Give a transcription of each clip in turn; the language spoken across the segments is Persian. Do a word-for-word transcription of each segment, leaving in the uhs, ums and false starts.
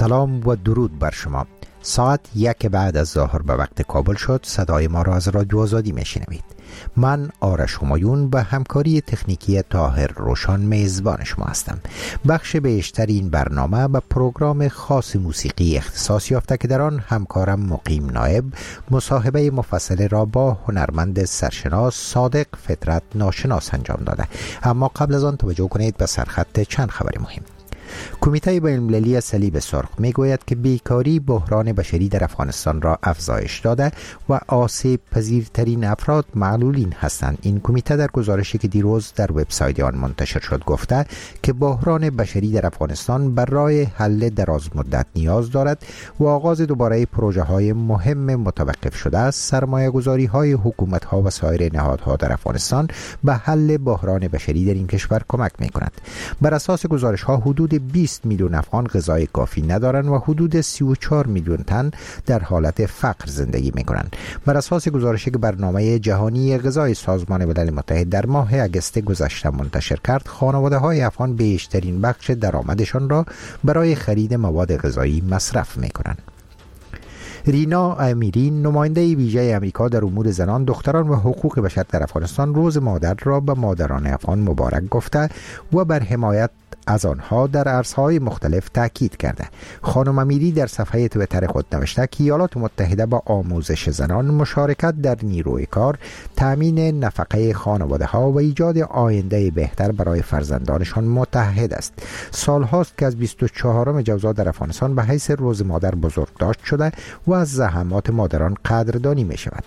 سلام و درود بر شما. ساعت یک بعد از ظهر به وقت کابل شد. صدای ما را از رادیو آزادی میشنوید. من آرش همایون به همکاری تکنیکی طاهر روشان میزبان شما هستم. بخش بیشتر این برنامه به پروگرام خاص موسیقی اختصاص یافته که در آن همکارم مقیم نایب مصاحبه مفصل را با هنرمند سرشناس صادق فطرت ناشناس انجام داده. اما قبل از آن توجه کنید به سرخط چند خبر مهم. کمیته بین‌المللی صلیب سرخ میگوید که بیکاری بحران بشری در افغانستان را افزایش داده و آسیب پذیرترین افراد معلولین هستند. این کمیته در گزارشی که دیروز در وبسایت آن منتشر شد گفته که بحران بشری در افغانستان برای حل دراز مدت نیاز دارد و آغاز دوباره پروژه های مهم متوقف شده است. سرمایه گذاری های حکومت ها و سایر نهادها در افغانستان به حل بحران بشری در این کشور کمک می کند. بر اساس گزارش ها حدود بیست میلیون افغان غذای کافی ندارند و حدود سی و چهار میلیون تن در حالت فقر زندگی میکنند. بر اساس گزارشی که برنامه جهانی غذای سازمان ملل متحد در ماه اگست گذشته منتشر کرد، خانواده های افغان بیشترین بخش درآمدشان را برای خرید مواد غذایی مصرف میکنند. رینا امیری، نماینده ویژه امریکا در امور زنان، دختران و حقوق بشر در افغانستان، روز مادر را به مادران افغان مبارک گفته و بر حمایت از آنها در عرصه‌های مختلف تاکید کرده. خانم امیری در صفحه توییتر خود نوشته که ایالات متحده با آموزش زنان، مشارکت در نیروی کار، تامین نفقه خانواده ها و ایجاد آینده بهتر برای فرزندانشان متحد است. سال هاست که از بیست و چهارم جوزا در افغانستان به حیث روز مادر بزرگداشت شده و از زحمات مادران قدردانی می شود.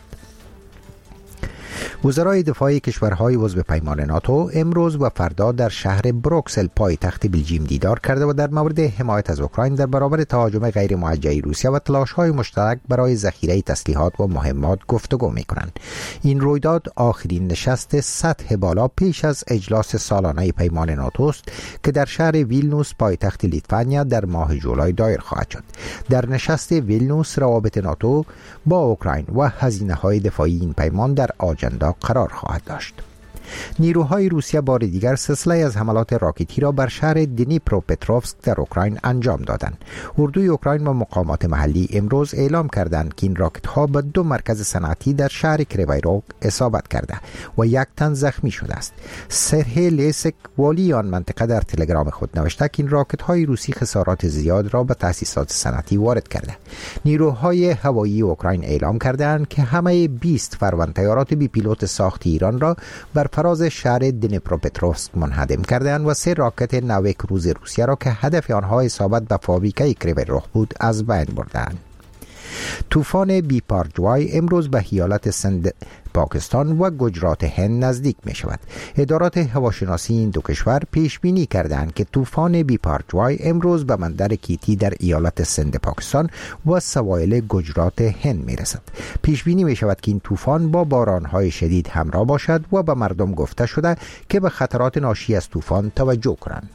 وزرای دفاع کشورهای عضو پیمان ناتو امروز و فردا در شهر بروکسل پایتخت بلژیم دیدار کرده و در مورد حمایت از اوکراین در برابر تهاجم غیر موجه روسیه و تلاش‌های مشترک برای ذخیره تسلیحات و مهمات گفتگو می‌کنند. این رویداد آخرین نشست سطح بالا پیش از اجلاس سالانه پیمان ناتو است که در شهر ویلنوس پایتخت لیتوانیا در ماه جولای دایر خواهد شد. در نشست ویلنوس روابط ناتو با اوکراین و هزینه‌های دفاعی این پیمان در آجندا قرار خواهد داشت. نیروهای روسیه بار دیگر سلسله از حملات راکتی را بر شهر دنیپروپتروفسک در اوکراین انجام دادند. اردوی اوکراین و مقامات محلی امروز اعلام کردند که این راکت ها به دو مرکز صنعتی در شهر کریویروک اصابت کرده و یک تن زخمی شده است. سرهی لیسک، والی آن منطقه، در تلگرام خود نوشته که این راکت های روسی خسارات زیاد را به تأسیسات صنعتی وارد کرده. نیروهای هوایی اوکراین اعلام کردند که همه بیست فرمان طیارات بی پیلوت ساخت ایران را بر فراز شهر دنیپروپتروفسک منهدم کردند و سه راکت نو کروز روسیه را که هدف آنها اصابت به فابریکه کریویروک بود از بین بردند. طوفان بیپارجوای امروز به ایالت سند پاکستان و گجرات هند نزدیک می شود. ادارات هواشناسی این دو کشور پیش بینی کردند که طوفان بیپارجوای امروز به بندر کیتی در ایالت سند پاکستان و سواحل گجرات هند می رسد. پیش بینی می شود که این طوفان با بارانهای شدید همراه باشد و به مردم گفته شده که به خطرات ناشی از طوفان توجه کنند.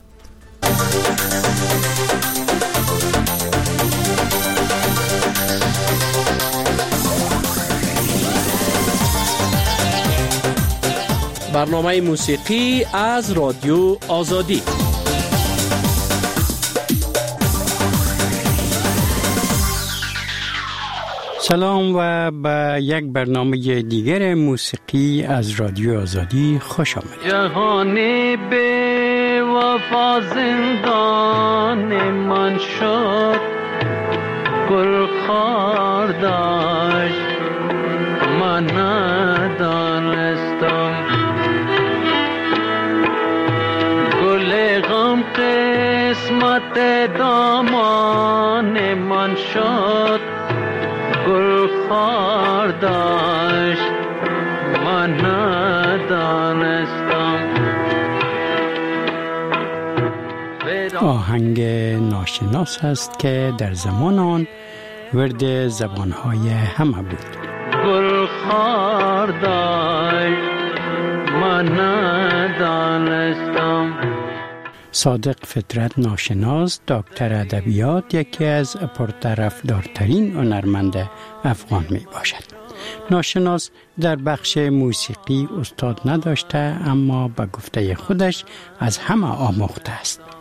برنامه موسیقی از رادیو آزادی. سلام و به یک برنامه دیگر موسیقی از رادیو آزادی خوش آمدید. جهانی به وفا زندان من شد، گل خار داشت من ندانستم، گل غم قسمت دامان من شد، گل خار داشت من ندانستم. آهنگ ناشناس است که در زمان آن ورد زبانهای همه بود. گل خار داشت من ندانستم. صادق فطرت ناشناس، دکتر ادبیات، یکی از پرطرفدارترین هنرمند افغان می باشد. ناشناس در بخش موسیقی استاد نداشته، اما به گفته خودش از همه آموخته است.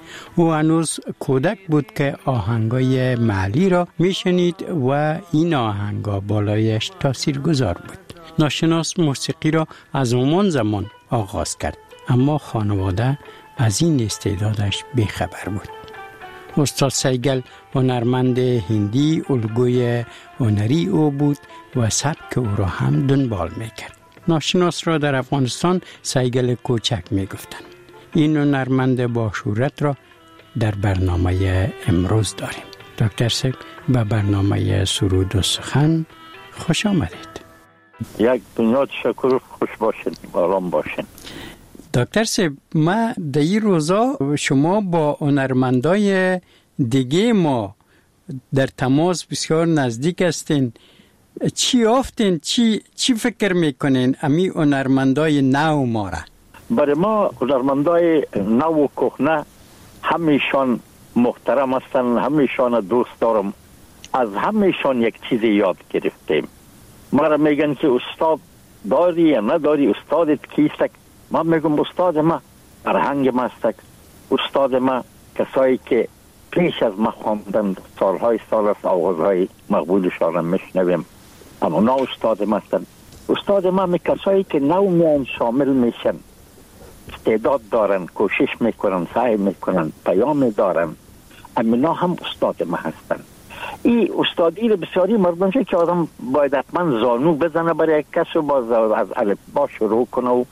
او هنوز کودک بود که آهنگای محلی را میشنید و این آهنگا بالایش تاثیرگذار بود. ناشناس موسیقی را از همان زمان آغاز کرد، اما خانواده از این استعدادش بیخبر بود. استاد سیگل هنرمند هندی الگوی هنری او بود و سبک او را هم دنبال میکرد. ناشناس را در افغانستان سیگل کوچک میگفتند. این هنرمند با شهرت را در برنامه امروز داریم. دکتر سیب به برنامه سرود و سخن خوش آمدید. یک دنیا شکر، خوش باشین، آرام باشین. دکتر سیب، ما در این روزا شما با هنرمندای دیگه ما در تماس بسیار نزدیک هستین. چی آفتین؟ چی چی فکر میکنین امی هنرمندای نو ما را؟ برای ما هنرمندای نو و کهنه همیشان محترم هستن، همیشان دوست دارم. از همیشان یک چیز یاد گرفتیم. ما را میگن که استاد داری یا نداری، استادت کیست؟ ما میگم استاد ما فرهنگ ما است. استاد ما کسایی که پیش از ما خواندن، سالهای سال است آوازهای مقبولشان را میشنویم، اما نه استاد ما هستند. استاد ما می کسایی که نو میان شامل میشن، استعداد دارن، کوشش میکنن، سعی میکنن، پیام دارن، اما هم استاد ما هستند. این استادی رو بسیاری مردم که آدم باید حتما زانو بزنه برای یک کس و باز از الفبا شروع کنه و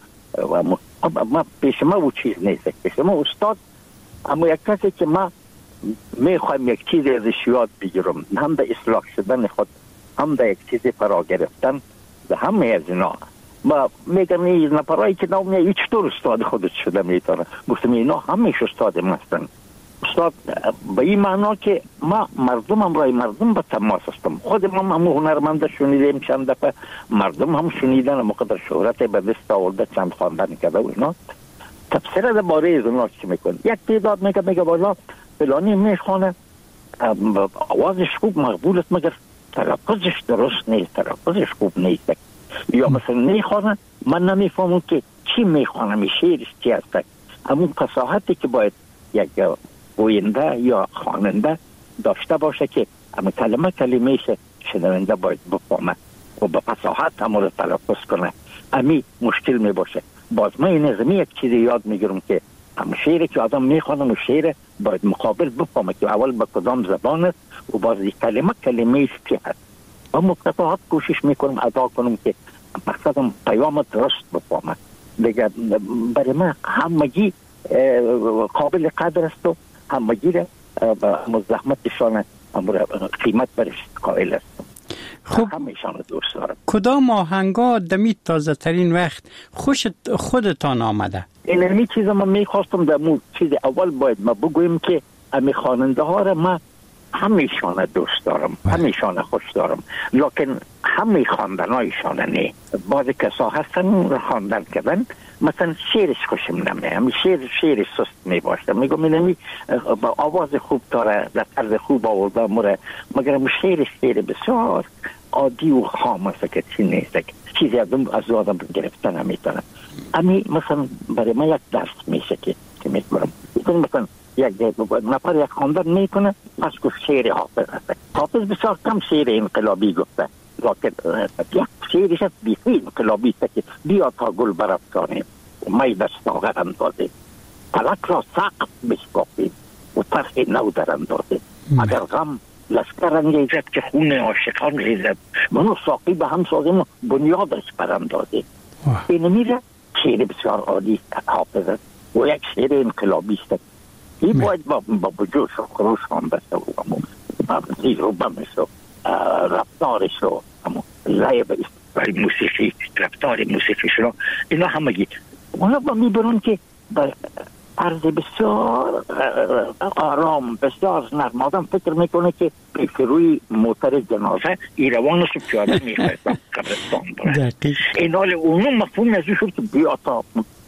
ما پیش ما او چیز نیست. پیش ما استاد اما یک کسی که ما میخوایم یک چیز ازش یاد بگیرم، هم در اصلاح شدن خود، هم در یک چیز فرا گرفتن، و همه از اینا ما میگن این نفرایی که نو میگه چطور استاد خودت شده میتونه. گفتم اینا همیشه استاد ما هستن. استاد به این معنا که ما مردم هم رای مردم به تماس هستم. خود ما هم هنرمنده شنیدیم چند دفعه، مردم هم شنیدن، مقدر شهرت به دست آورده، چند خواندن کرده و اینا تفسیر در باره از اونا چی میکنه. یک تعداد میگه میگه والا فلانی میخوانه آوازش خوب مقبول است مگر تلفظش درست نیست، تلفظش خوب نیست. یا مثلا میخوانه من نمیفهمم که چی میخوانه، شعرش چی هست. همون فصاحتی که باید یک گوینده یا خواننده داشته باشه که اما کلمه کلمهش شنونده باید بفهمه و به فصاحت هم رو تلفظ کنه. امی مشکل می باشه. باز من این از یک چیز یاد میگیرم که هم شعری که آدم میخوانه و شعر باید مقابل بفهمه که اول به کدام زبان است و باز کلمه کلمهش چی هست. و مفتاحات کوشش میکنم ادا کنم که مقصدم پیام درست بفهمه. دیگه برای من همگی قابل قدر است و همگی را مزاحمتشان قیمت برش قائل است. خب همیشان دوست دارم. کدام آهنگا دمی تازه ترین وقت خوشت خودتان آمده؟ این همی چیز ما میخواستم در مو چیز اول باید ما بگویم که امی خواننده ها را ما همیشان دوست دارم، همیشان خوش دارم، لیکن همی خواندن هایشان نه. بعضی کسا هستن خواندن کردن مثلا شعرش خوشم نمیاد، همی شعر شعر سست می باشه، میگم اینمی با آواز خوب داره، در طرز خوب آورده مره، مگر شعر شعر بسیار عادی و خام است که چی نیست، چیزی از از آدم گرفتن نمیتونه. امی مثلا برای ما یک درس میشه که که میگم مثلا یک نفر یک خواندن میکنه پس گفت شعر حافظ هست. حافظ بسیار کم شعر انقلابی گفته، لیکن یک شعرش هست بیخی انقلابی است که بیا تا گل برافکنیم و می دست آغر اندازیم، فلک را سقف بشکافیم و طرح نو در اندازیم. اگر غم لشکر انگیزد که خون عاشقان ریزد، منو ساقی به هم سازیم و بنیادش براندازیم. این میره شعر بسیار عالی حافظ است و یک شعر انقلابی است. این باید با با جوش و خروش هم بسته و زیر و بمش و رفتارش و لعب موسیقی، رفتار موسیقیش رو اینا همگی اونا با میبرون که با عرض بسیار آرام، بسیار نرم. آدم فکر میکنه که پیش روی موتر جنازه ایروانش رو پیاده میخواید قبرستان بره. این حال اونو مفهوم از شد که بیا تا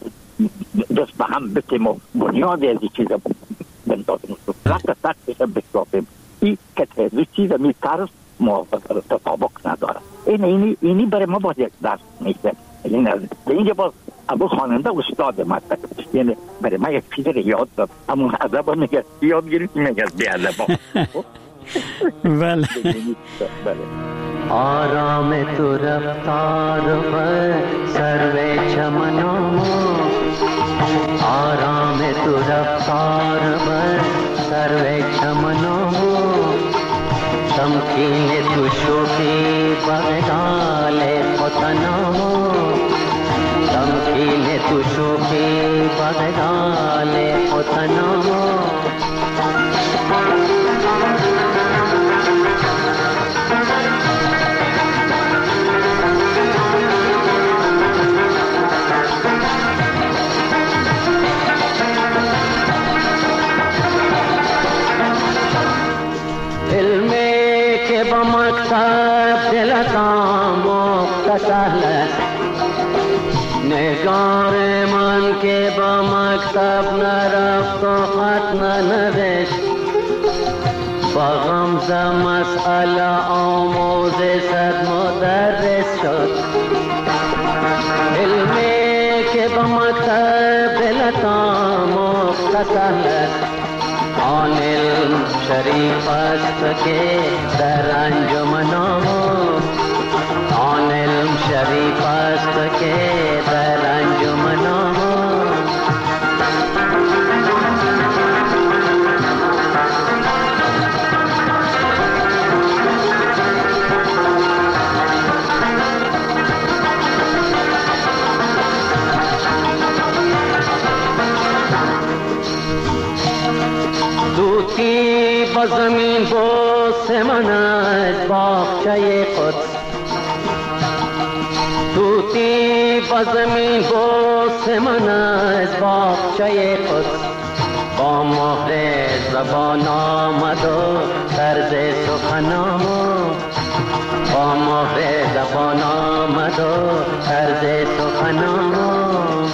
دست به هم بتیم و بنیاد از این چیزا بندازیم رفت تختش بشکافیم. این که از این چیزا می طرز موافق تطابق نداره. این اینی اینی برای ما باید یک درس میشه. این از اینجا باز ابو خواننده استاد ما یعنی برای من یک چیز رو یاد داد، اما ادب میگه یاد گرفتی میگه بی ادب. بله. بله. آرام تو رفتار پر سروے چمنوں، آرام تو رفتار پر سروے چمنوں، تمکین تو شوخی بغدال فتنوں، تمکین تو شوخی بغدال فتنوں. نگار من که با مکتب نرفت و خط ننوشت، با غمزه مسئله آموز صد مدرس شد. علمی که با مکتب دلتا مختصر است، آن علم شریف است که در انجمنام، آن علم شریف است که در انجمنام. دوتی با زمین بوس من از باغچه قدس، توتی با زمین بوس من از باغچه قدس، با مهر زبان آمد و طرز سخنام، با مهر زبان آمد و طرز سخنام.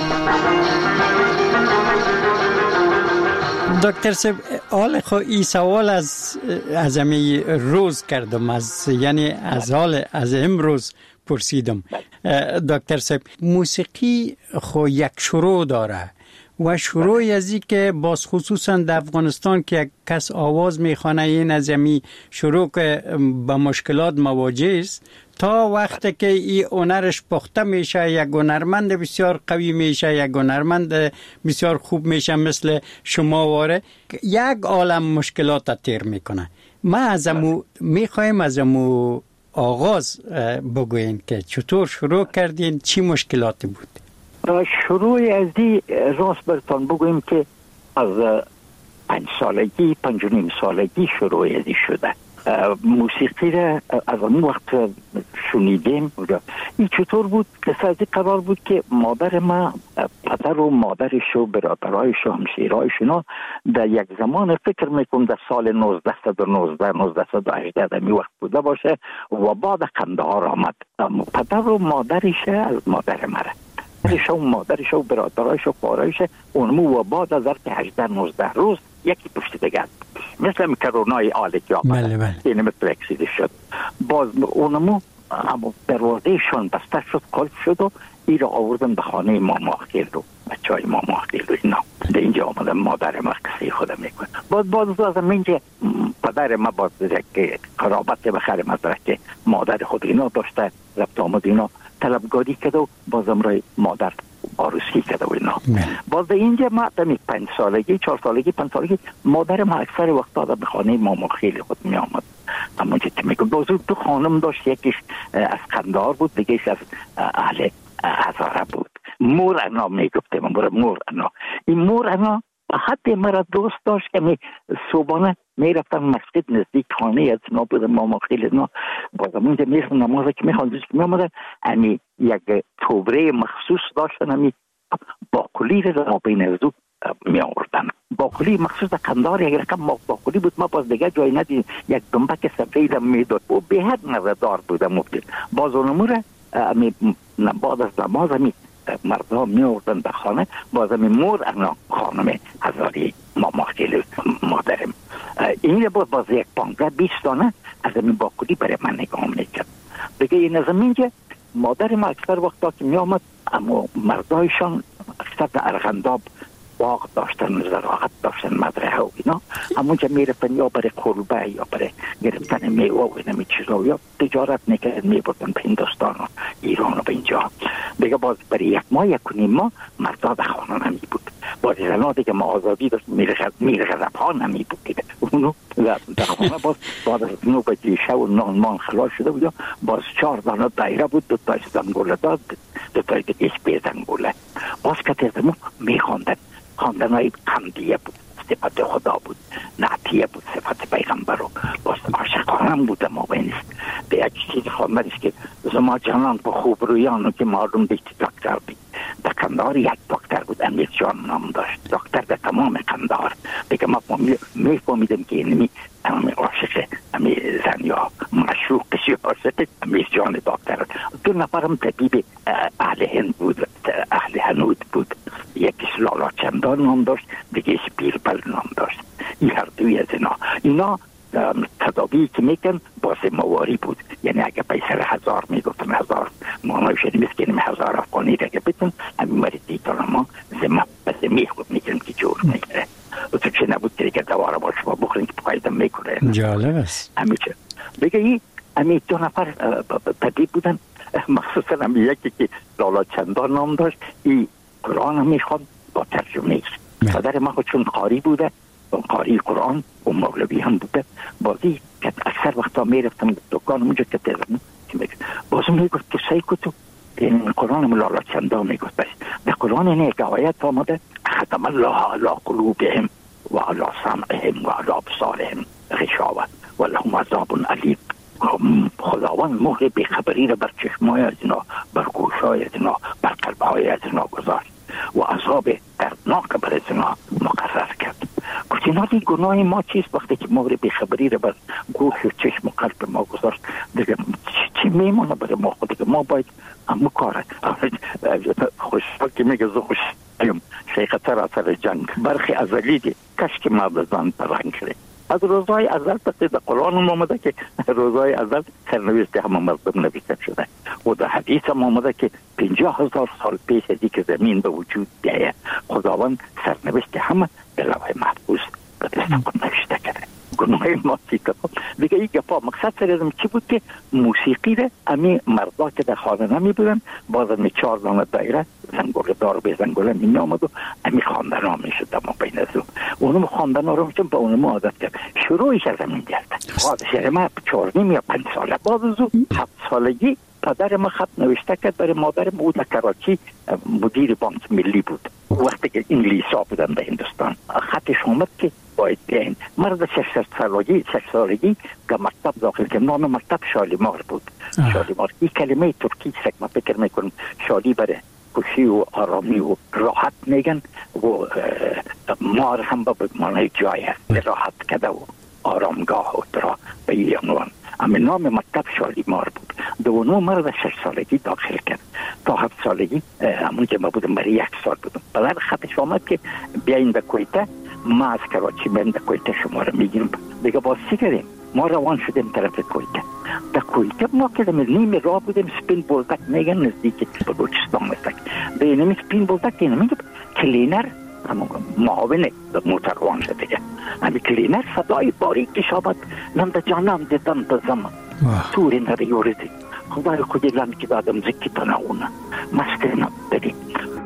دکتر صاحب، حال خو این سوال از از امی روز کردم، از یعنی از حال از امروز پرسیدم. دکتر صاحب، موسیقی خو یک شروع داره و شروع ازی که باز خصوصا در افغانستان که یک کس آواز میخوانه این از امی شروع که با مشکلات مواجه است، تا وقتی که این هنرش پخته میشه، یک هنرمند بسیار قوی میشه، یک هنرمند بسیار خوب میشه مثل شما واره، یک عالم مشکلات تیر میکنه. ما از امو میخوایم از امو آغاز بگوین که چطور شروع کردین، چی مشکلاتی بود؟ شروع از دی راست برتان بگویم که از پنج سالگی پنج و نیم سالگی شروع از دی شده. موسیقی را از اون وقت شنیدیم. این چطور بود؟ که از قرار بود که مادر ما، پدر و مادرش و برادرایش و همسایه‌هایشون در یک زمان فکر میکنم در سال نوزده صد و نوزده نوزده صد و هجده در می وقت بوده باشه و بعد قندهار آمد. پدر و مادرش از مادر مره، پدرش و مادرش و برادرایش و خواهرایش اونمو و بعد از هجده نوزده روز یکی پشت دیگر مثل کرونای آلی که آمده. بله بله. اینه مثل اکسیده شد. باز اونمو اما دروازهشون بسته شد، قلب شد و ای را آوردن به خانه ماما خیل رو، بچه های ماما خیل رو. اینا در اینجا آمدن مادر ما قصه خودم میکنه. باز باز از اینجا پدر ما باز که قرابت بخیر مدرک که مادر خود اینا داشته، رفت آمد اینا طلبگاری کرده و بازم رای مادر آروسی کرده و اینا. باز اینجا ما دمی پنج سالگی چهار سالگی پنج سالگی مادر ما اکثر وقت داده به خانه ماما خیلی خود می آمد. اما چه میگم باز دو خانم داشت، یکیش از قندهار بود، دیگهش از اهل هزاره بود. مور انا میگفته من مور انا. این مور انا حتی مرا دوست داشت که می صبحانه میرفتن مسجد نزدیک خانه از نا بود ماما خیلی نا. بازم اونجا میرفتن نماز که میخواندن که میامدن امی یک توبره مخصوص داشتن، امی باقلی رو ما بین از دو می آوردن. باقلی مخصوص در قندهار یک رقم باقلی بود، ما باز دیگه جای ندید، یک دنبک سفید میداد و به حد نظردار بود. مفتی باز اونمو را امی بعد از نماز امی مردم می آوردن به خانه. باز امی مور انا خانم هزاری ماما خیلی مادرم این باز باز یک پانزده بیست دانه از امی باقلی برای من نگاه میکرد. دیگه این از اینجا مادر ما اکثر وقتا که می آمد اما مردایشان اکثر در ارغنداب باغ داشتن، زراعت داشتن، مزرعه و اینا، همونجا میرفتن یا برای کلبه یا برای گرفتن میوه و اینمی چیزا، یا تجارت میکردن میبردن به هندوستان و ایران و به اینجا. دیگه باز برای یک ماه یک کنیم ما مردا در خانه نمی بود، باز زنا دیگه ما آزادی داشت، میر غضب ها نمی بود دیگه، اونو در خانه باز باز از نو بجی شو و نان مان خلاص شده بود، باز چهار دانه دایره بود، دو تایش زنگوله داد، دو تای دیگه بی زنگوله، باز کتیزمو میخواندن، خواندن های قمدیه بود، صفت خدا بود، نعتیه بود، صفت پیغمبر رو، باز عاشقانم بود. ما بینست به یک چیز خواندنش که زما جانان په خوب رویانو که معلوم دیگه دکتر بید. در قندهار یک دکتر بود، امیر جان نام داشت، دکتر در تمام قندهار. دیگه ما میفهمیدم که اینمی امیر عاشق امیر زن یا مشروقش یا عاشق امیر جان دکتر. دو نفرم طبیب اهل هند بود، اهل هنود بود، یکیش لالا چندان نام داشت، دیگهش بیربل نام داشت. این هر دوی از اینا اینا تدابی که میکن باز مواری بود، یعنی اگه پیسر هزار میگفتن هزار مانوشه نمیسکنیم هزار افغانی اگه بتون همین مریض دیتان ما زمه بس میخود میکنم که جور میگره و تو چه نبود که دواره با شما بخورین که فایده میکنه. جالب است. همیشه بگه ای همی دو نفر طبیب بودن، مخصوصا همی یکی که لالا چندان نام داشت، ای قرآن هم میخواد با ترجمه ایست. پدر ما خود چون قاری بوده، قاری قرآن و مولوی هم بوده، بازی که اکثر وقتا میرفتم دکان اونجا که تزمون بازم میگفت که سعی کتو این قرآن مولانا چندان میگفت بس در قرآن این یک آیت آمده ختم الله علی قلوبهم و علی سمعهم و علی ابصارهم غشاوه و لهم عذاب علیم. خداوند مهر بیخبری را بر چشمای از اینا، بر گوشای از اینا، بر قلبهای از اینا گذاشت و عذاب دردناک بر از اینا مقرر کرد. گفت اینا دی گناه ما چیست وقتی که مهر بیخبری را بر گوش و چشم و قلب ما گذاشت؟ دیگه چی میمونه برای ما؟ خود ما باید همو کاره خوشحال که میگه زو خوش ایم شیخه اثر جنگ برخی ازلی دی کشک مردزان پرنگ کرده. از روزهای ازل پس در قرآن آمده که روزهای ازل سرنوشت همه مردم نوشته شده و در حدیث هم آمده که پنجاه هزار سال پیش از که زمین به وجود بیایه خداوند سرنوشت همه به لوح محفوظ به دست خود نوشته کرده. گناه ما چی که دیگه این گفا مقصد سرزم چی بود که موسیقی ده امی مردا که در خانه نمی بودن باز امی چهار دانه دایره زنگوله دار به زنگوله می آمد و امی خواندن ها می شد اما بین از او اونم خواندن ها رو میشون به اونم عادت کرد. شروعش از همین گرد خواهد ما چهار نیم یا پنج ساله باز از او هفت سالگی پدر ما خط نوشته کرد برای مادرم. او در کراچی مدیر بانک ملی بود وقتی که انگلیسا بودن در هندوستان. خطش آمد که باید بیاین. مرد شش سالگی شش سالگی که مکتب داخل که نام مکتب شالیمار بود. آه. شالیمار این کلمه ترکی سک ما فکر میکنم شالی بره خوشی و آرامی و راحت میگن و مار هم با معنی جای هست راحت کده و آرامگاه و درا به این عنوان. اما نام مکتب شالیمار بود. دوانو مرد شش سالگی داخل کرد تا هفت سالگی همون که ما بودم برای یک سال بودم. بعد خطش آمد که بیاین به کویته ما از کراچی بیاین به کویته شما رو میگیرم. دیگه باز چی کردیم؟ ما روان شدیم طرف کویته. در کویته ما که نیم راه بودیم سپین بولدک میگن نزدیک بلوچستان مستک. به اینمی سپین بولدک اینمی کلینر همون معاونه موتر روان شده دیگه. همی کلینر صدای باریکش آمد نمده جانم دیدم تا زمان توری نره یوردی خدای خودی لند که دادم زکی تناونه مسترنا بدی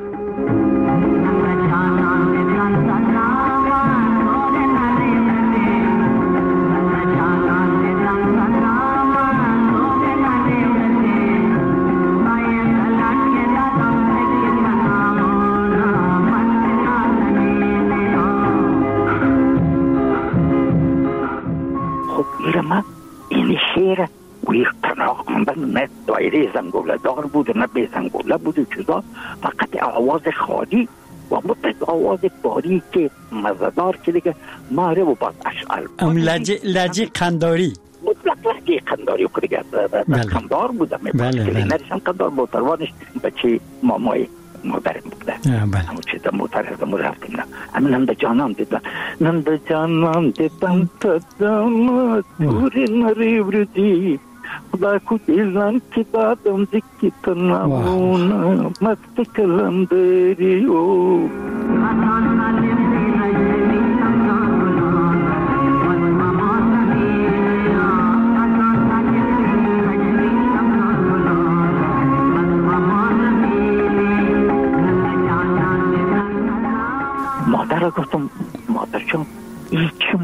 این شیر ویر تنها خواندن نه دایره زنگوله دار بود نه به زنگوله بود و چیزا فقط آواز خالی و مطلق آواز باری که مزدار که دیگه ماره و باز اشعال ام لجه لجه قنداری مطلق لجه قنداری که دیگه قندار بودم نرشم قندار موتروانش بچه مامای مادرم بوده همون چیز موتر هستم رفتیم نه همین هم به جانان دیدم نم به جانان دیدم تا داماد دوری نری وردی خدا کدیلن که دادم زکی تنمونه مست کلم داری او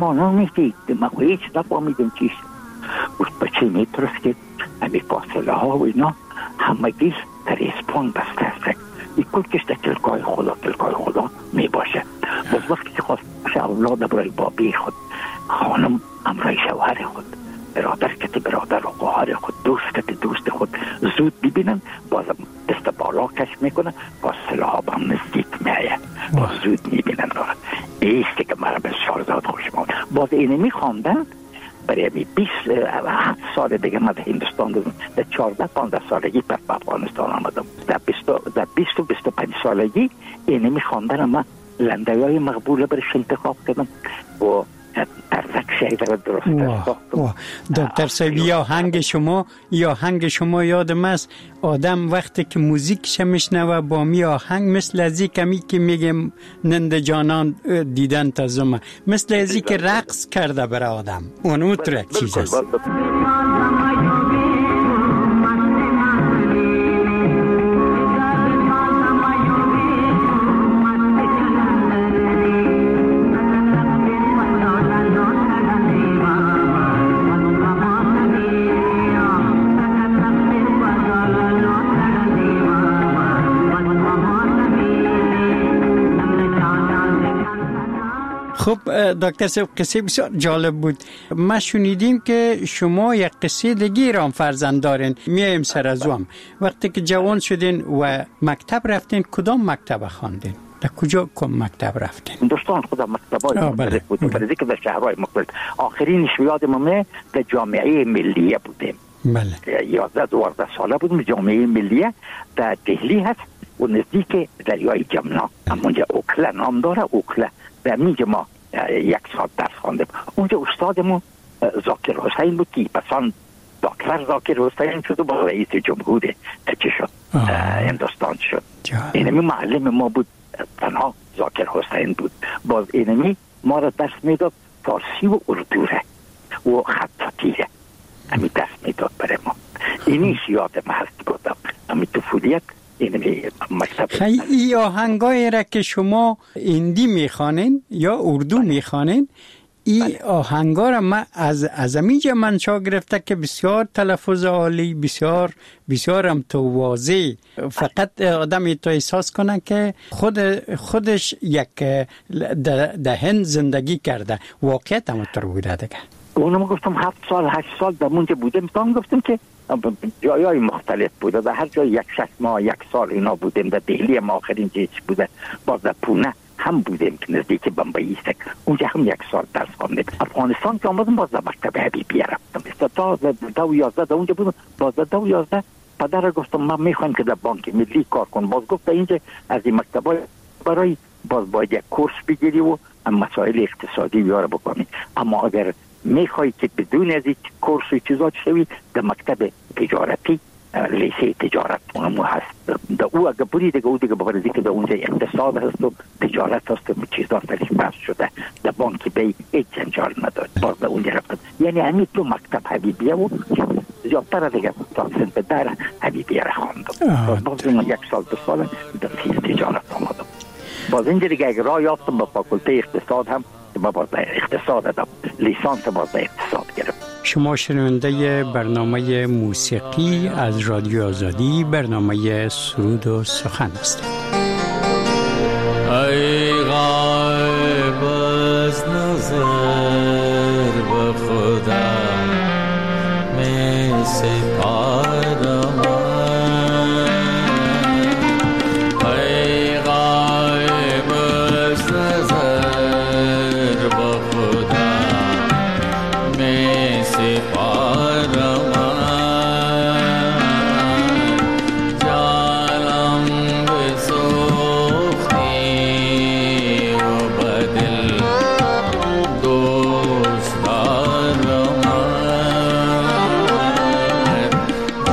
ما نمیدید ما هیچ نفهمیدیم چیست. و بچه میترست که همی فاصله ها و اینا همگی در اسپان بسته است. این کل کشته تلکای خدا تلکای خدا می باشه. باز وقتی که خواست اولاد برای بابی خود، خانم امرای شوهر خود، برادر کتی برادر و خواهر خود، دوست کتی دوست خود زود ببینن، بازم دست بالا کش میکنن، باز سلاح با هم نزدیک میایه، باز زود میبینن. ایستی که مرا بسیار زاد خوشم آمد. باز اینه میخواندن برای می بیست هفت سال دیگه من در هندوستان بودم. در چهارده پانزده سالگی پر به افغانستان آمدم. در بیست و بیست و پنج سالگی اینه میخواندن من لندهی های مقبوله برش انتخاب کردم و ترزک شهید را درست ساختم. دکتر صاحب یا آهنگ شما یا آهنگ شما یادم است آدم وقتی که موزیکش میشنوه با می آهنگ مثل ازی کمی که میگم نند جانان دیدن تازم مثل ازی که رقص کرده برای آدم اون اون یک چیز است. خب دکتر صاحب قصه بسیار جالب بود. ما شنیدیم که شما یک قصه دیگه را فرزند دارین. میایم سر از هم وقتی که جوان شدین و مکتب رفتین کدام مکتب خواندین؟ در کجا کم مکتب رفتین؟ هندوستان خودم مکتبای مختلف بود. برای که در شهرهای مختلف آخرینش یادمه در جامعه ملیه بودیم. بله. یازده دوازده ساله بودیم. جامعه ملیه در دهلی هست و نزدیک دریای جمنا. همونجا اوکلا نام داره. اوکلا در میگه ما یک ساعت درس خواندیم. اونجا استادمون ذاکر حسین بود که پسان دکتر ذاکر حسین شد و با رئیس جمهور چه شد هندوستان شد. اینمی معلم ما بود تنها ذاکر حسین بود. باز اینمی ما را درس میداد فارسی و اردو و خطاطیه همی درس میداد برای ما. اینی یاد ما هست بودم همی طفولیت خیلی ای آهنگایی را که شما هندی میخوانین یا اردو میخوانین ای آهنگا را من از از امیجا منشا گرفته که بسیار تلفظ عالی بسیار بسیار هم تو واضح فقط آدمی تو احساس کنه که خود خودش یک ده هند زندگی کرده واقعیت هم طور بوده دیگه. اونم گفتم هفت سال هشت سال در اونجا بودم تا گفتم که جایای مختلف بوده در هر جای یک شش ماه یک سال اینا بودیم. در دهلی ما آخرین جیش بوده. باز در پونه هم بودیم که نزدیک بمبئی است اونجا هم یک سال درس خواندیم. افغانستان که آمدم باز در مکتب حبیبیه رفتم تا دو و یازده در اونجا بودم. باز در دو و یازده پدر گفتم من میخوایم که در بانک ملی کار کنم. باز گفت اینجا از این مکتبای برای باز باید یک کورس بگیری و مسائل اقتصادی بیاره بکنی. اما اگر میخوایی که بدون از این کورس و چیزات شوی در مکتب تجارتی لیسه تجارت اونمو هست. در او اگه بری دیگه او دیگه ببرزی که در اونجا اقتصاد هست و تجارت هست و چیزات درش بحث شده. در بانک بی هیچ جنجال نداد. باز در اونجا رفت. یعنی همین تو مکتب حبیبیه و زیادتر دیگه تا سنت در حبیبیه را خواندم. باز این یک سال دو سال در فیل تجارت آمدم. باز اینجا دیگه اگه راه یافتم با فاکولته اقتصاد هم با باز اقتصاد دادم. لیسانس باز اقتصاد گرفت. شما شنونده برنامه موسیقی از رادیو آزادی برنامه سرود و سخن هستید. ای غایب از نظر به خدا می سپارم. ای غایب از نظر به خدا می سپارم. جانم بسوختی و بدل دوست دارم.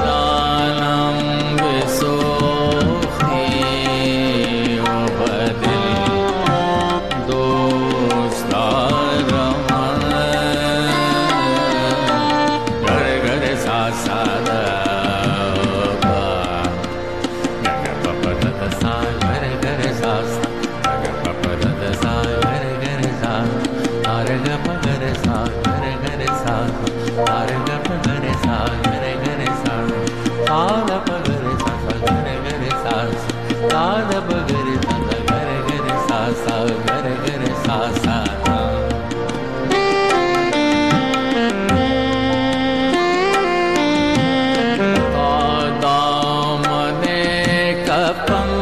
साध बगरे सा गरे गरे सा सा गरे गरे सा सा दामने कपम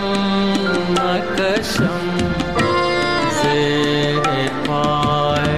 नकशम ज़ेरे पाए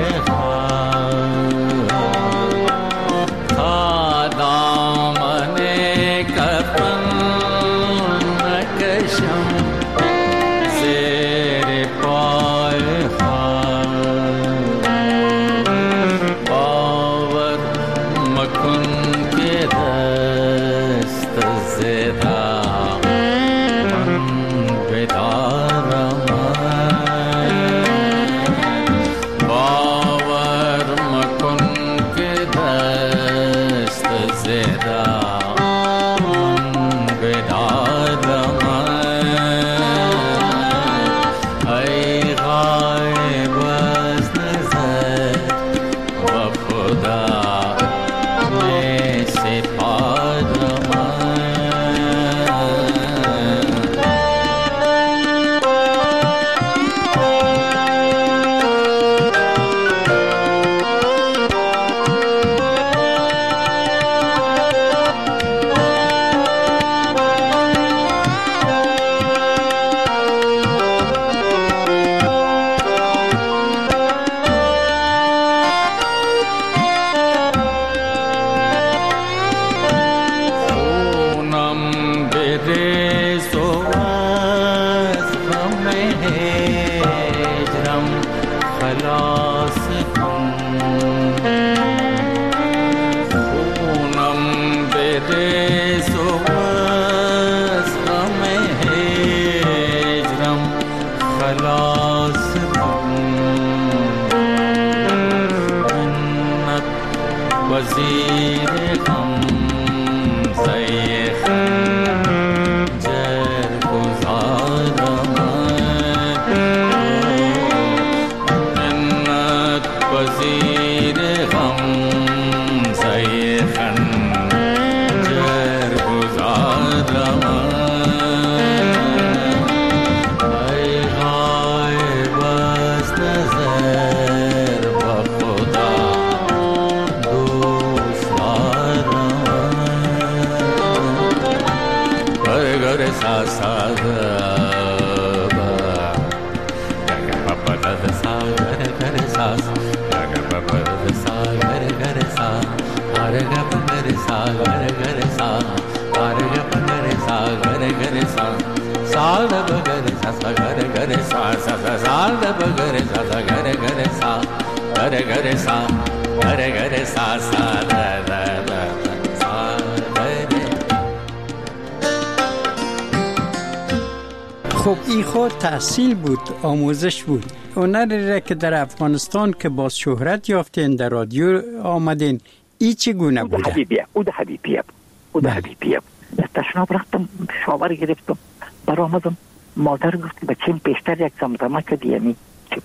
خب این خود تحصیل بود، آموزش بود. هنری را که در افغانستان که باز شهرت یافتین در رادیو آمدین، ای چگونه بوده؟ او ده حبیبیه او ده حبیبیه او ده حبیبیه تشناب رفتم شاور گرفتم برآمدم، مادر گفت بچه‌م پیشتر یک زمزمه کردی، یعنی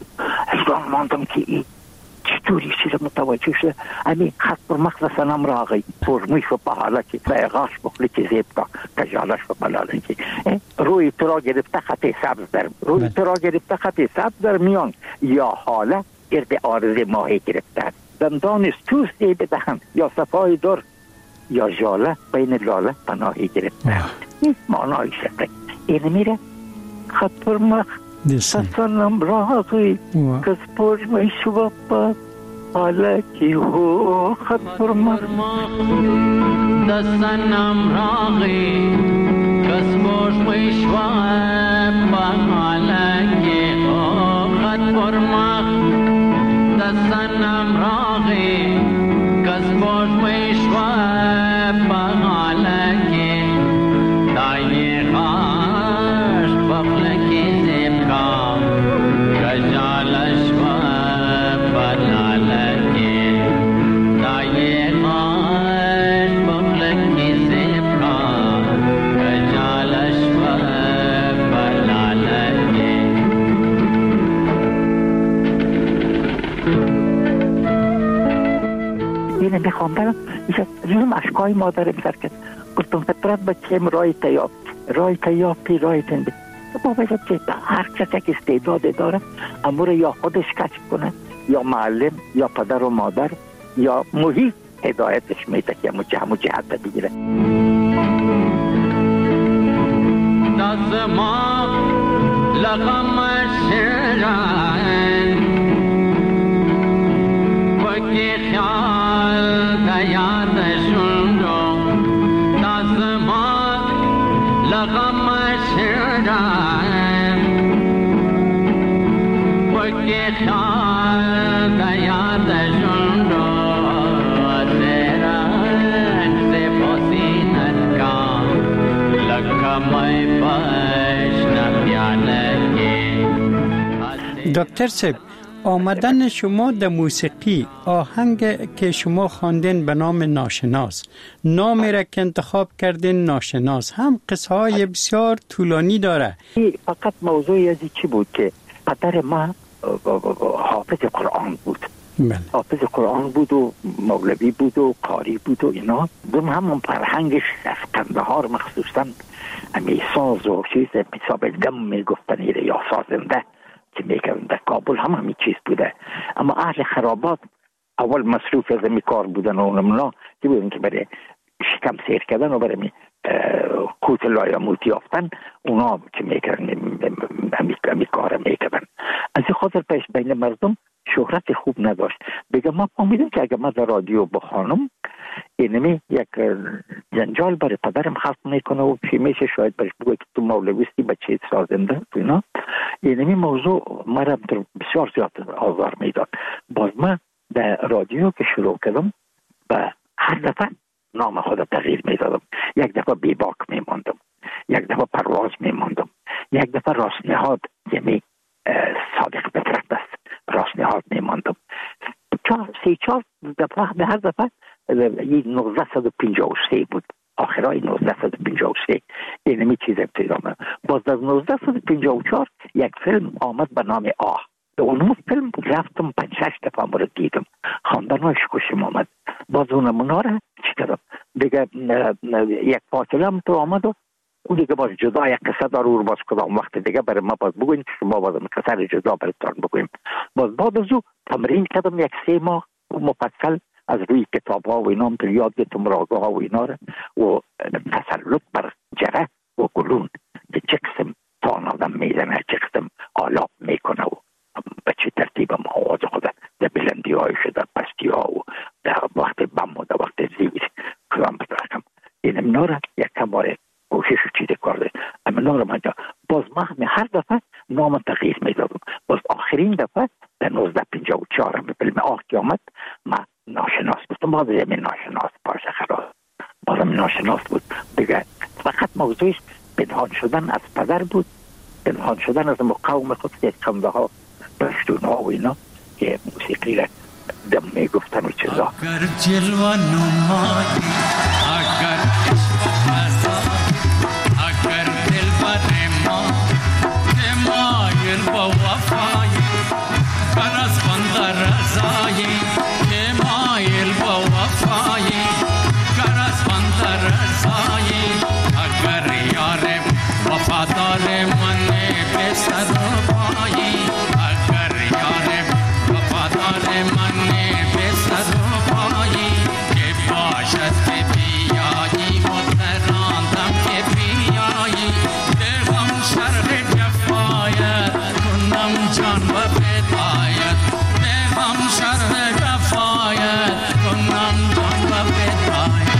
حیران ماندم که این چطوری چیز متوجه شده. امی خط پر مغز سنم راغی فرمیش و پهاله که سایغاش بخلی که زیب که کجالش و بلاله که روی تو را گرفته خط سبز در روی تو را گرفته خط سبز در میان، یا حاله گرد آرز ماهی گرفته، دندان توس ای بدهن، یا صفای در یا جاله بین لاله پناهی گرفته. این معنای شده این میره خط پر مغز سنم راغی کس پرش میشو با حالا که هو خط پر مغز دستنم راغی کس پرش میشو با حالا که هو خط پر مغز دستنم راغی کس پرش میشو با حالا که دایی خاش بفلکی زیبکا کجالش و بلالکی دایی خاش بفلکی زیبکا کجالش و بلالکی. اینه میخوام برم ایشا زیم اشکای مادرم سر کرد، گفتم فطرت بچه امرای تیاب رایت یا پی رایتن بی با باید که هر کسی که استعداد داره امور یا خودش کشف کنه یا معلم یا پدر و مادر یا محیط هدایتش میده که همون جهت بگیره. نظما لغم شرعن وکی خیال دیادشون رو نظما لغم شرعن وکی خیال دیادشون رو دکتر صاحب، آمدن شما در موسیقی، آهنگ که شما خواندین به نام ناشناس، نامی را که انتخاب کردین ناشناس، هم قصه های بسیار طولانی داره. فقط موضوعی ازی چی بود که پدر ما حافظ قرآن بود. بله. حافظ قرآن بود و مولوی بود و قاری بود و اینا. دوم همون فرهنگش از کندهار مخصوصا امی ساز و چیز حساب دم میگفتن یا سازنده که میگن در کابل هم همین چیز بوده. اما اهل خرابات اول مصروف از می کار بودن و اونمنا که بودن که برای شکم سیر کردن و برای قوت لایموت یافتن اونا که میکردن همی کار میکردن. از این خاطر پیش بین مردم شهرت خوب نداشت. بگم ما فهمیدم که اگر ما در رادیو بخوانم اینمی یک جنجال برای پدرم خلق میکنه و چی میشه شاید برش بگوی که تو مولویستی بچه سازنده اینا. اینمی موضوع مرا بسیار زیاد آزار میداد. باز من در رادیو که شروع کردم به هر دفعه نام خود تغییر میدادم. یک دفعه بیباک میماندم، یک دفعه پرواز میماندم، یک دفعه راست نهاد یعنی صادق بطرت است راست نهاد میماندم. چهار سی چهار دفعه به هر دفعه نوزده و پنجاه و سه بود، آخرای نوزده و پنجاه و سه اینمی چیز ابتدامه. باز در نوزده و پنجاه و چهار یک فیلم آمد به نام آه. به اون فیلم رفتم پنج شش دفعه مورد دیدم، خواندنش خوشم آمد. باز اون مناره چی کردم دیگه یک فاصله هم تو آمد و اون دیگه باز جدا یک قصه داره و باز کدام وقت دیگه برای ما باز بگوین که شما باز قصه جدا برایتان بگویم. باز بعد از او تمرین کردم یک سه ماه مفصل از روی کتاب ها و اینا تو یاد گرفتم راگه ها و اینا و تسلط بر جره و گلون که چه قسم تان آدم میزنه، چه قسم آلاب میکنه و به چه ترتیب هم آواز خود در بلندی های شده، پستی ها و در وقت بم و در وقت زیر کدام بترکم این امنا را یک کماره کوشش چیده کرده. امنا را منجا باز ما هر دفعه نام تغییر میدادم. باز آخرین دفعه در نوزده پنجاه و چهار به فیلم آه که آمد ما ناشناس بودم. باز یمی ناشناس پاشه خراز بازم ناشناس بود دیگه. فقط موضوعش پنهان شدن از پدر بود، پنهان شدن از مقاوم خود که خنده ها پشتون ها و اینا که موسیقی را دم میگفتن و چیزا. اگر جلوه نمایی، اگر عشق فضا، اگر دل بر ما مایل با وفایی، بر از بند رضایی که مایل با وفایی، گر از بند رضایی، اگر یار وفادار من به سر و پایی، اگر یار وفادار من به سر و پایی، که باشد که بیایی مدراندم که بیایی، دلم شرق جفایت کنم جان و بدایت، دلم شرق جفایت کنم جان و بدایت.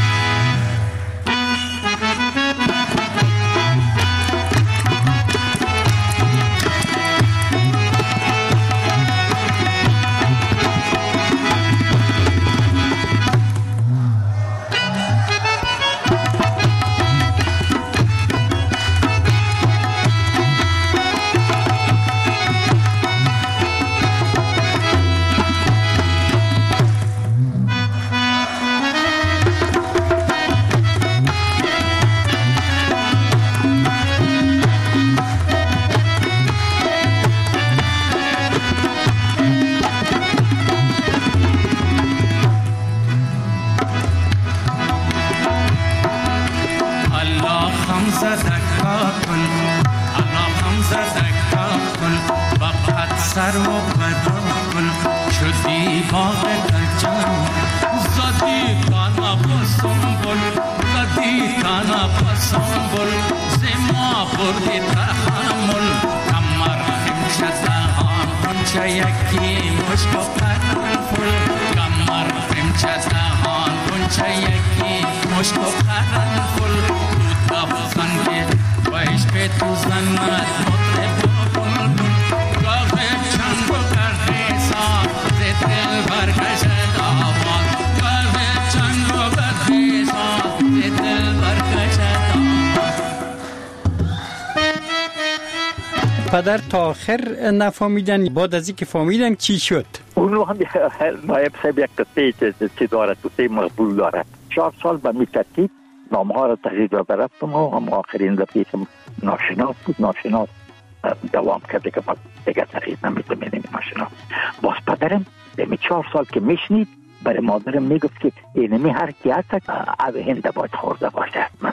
سر و بدل شدی باغ گلچن زدی تانا پسنبل زدی تانا پسنبل زما بردی تحمل کمر همشه دهان کنچه یکی مشک و قرنفل کمر همشه دهان کنچه یکی مشک و قرنفل تو دفزن که ویش به تو زند مطرب پدر تا آخر نفهمیدن، بعد از اینکه فهمیدن چی شد؟ اونو هم نایب صاحب یک قصه چی دارد، قصه مقبول دارد. چهار سال به می ترتیب نامه ها را تحریر را برفتم و هم آخرین دفعه که ناشناس بود، ناشناس دوام کرده که دیگه تغییر نمیتونم اینمی ناشناس. باز پدرم دمی چهار سال که میشنید برای مادرم میگفت که اینمی هر کی هست او هنده باید خورده باشه. من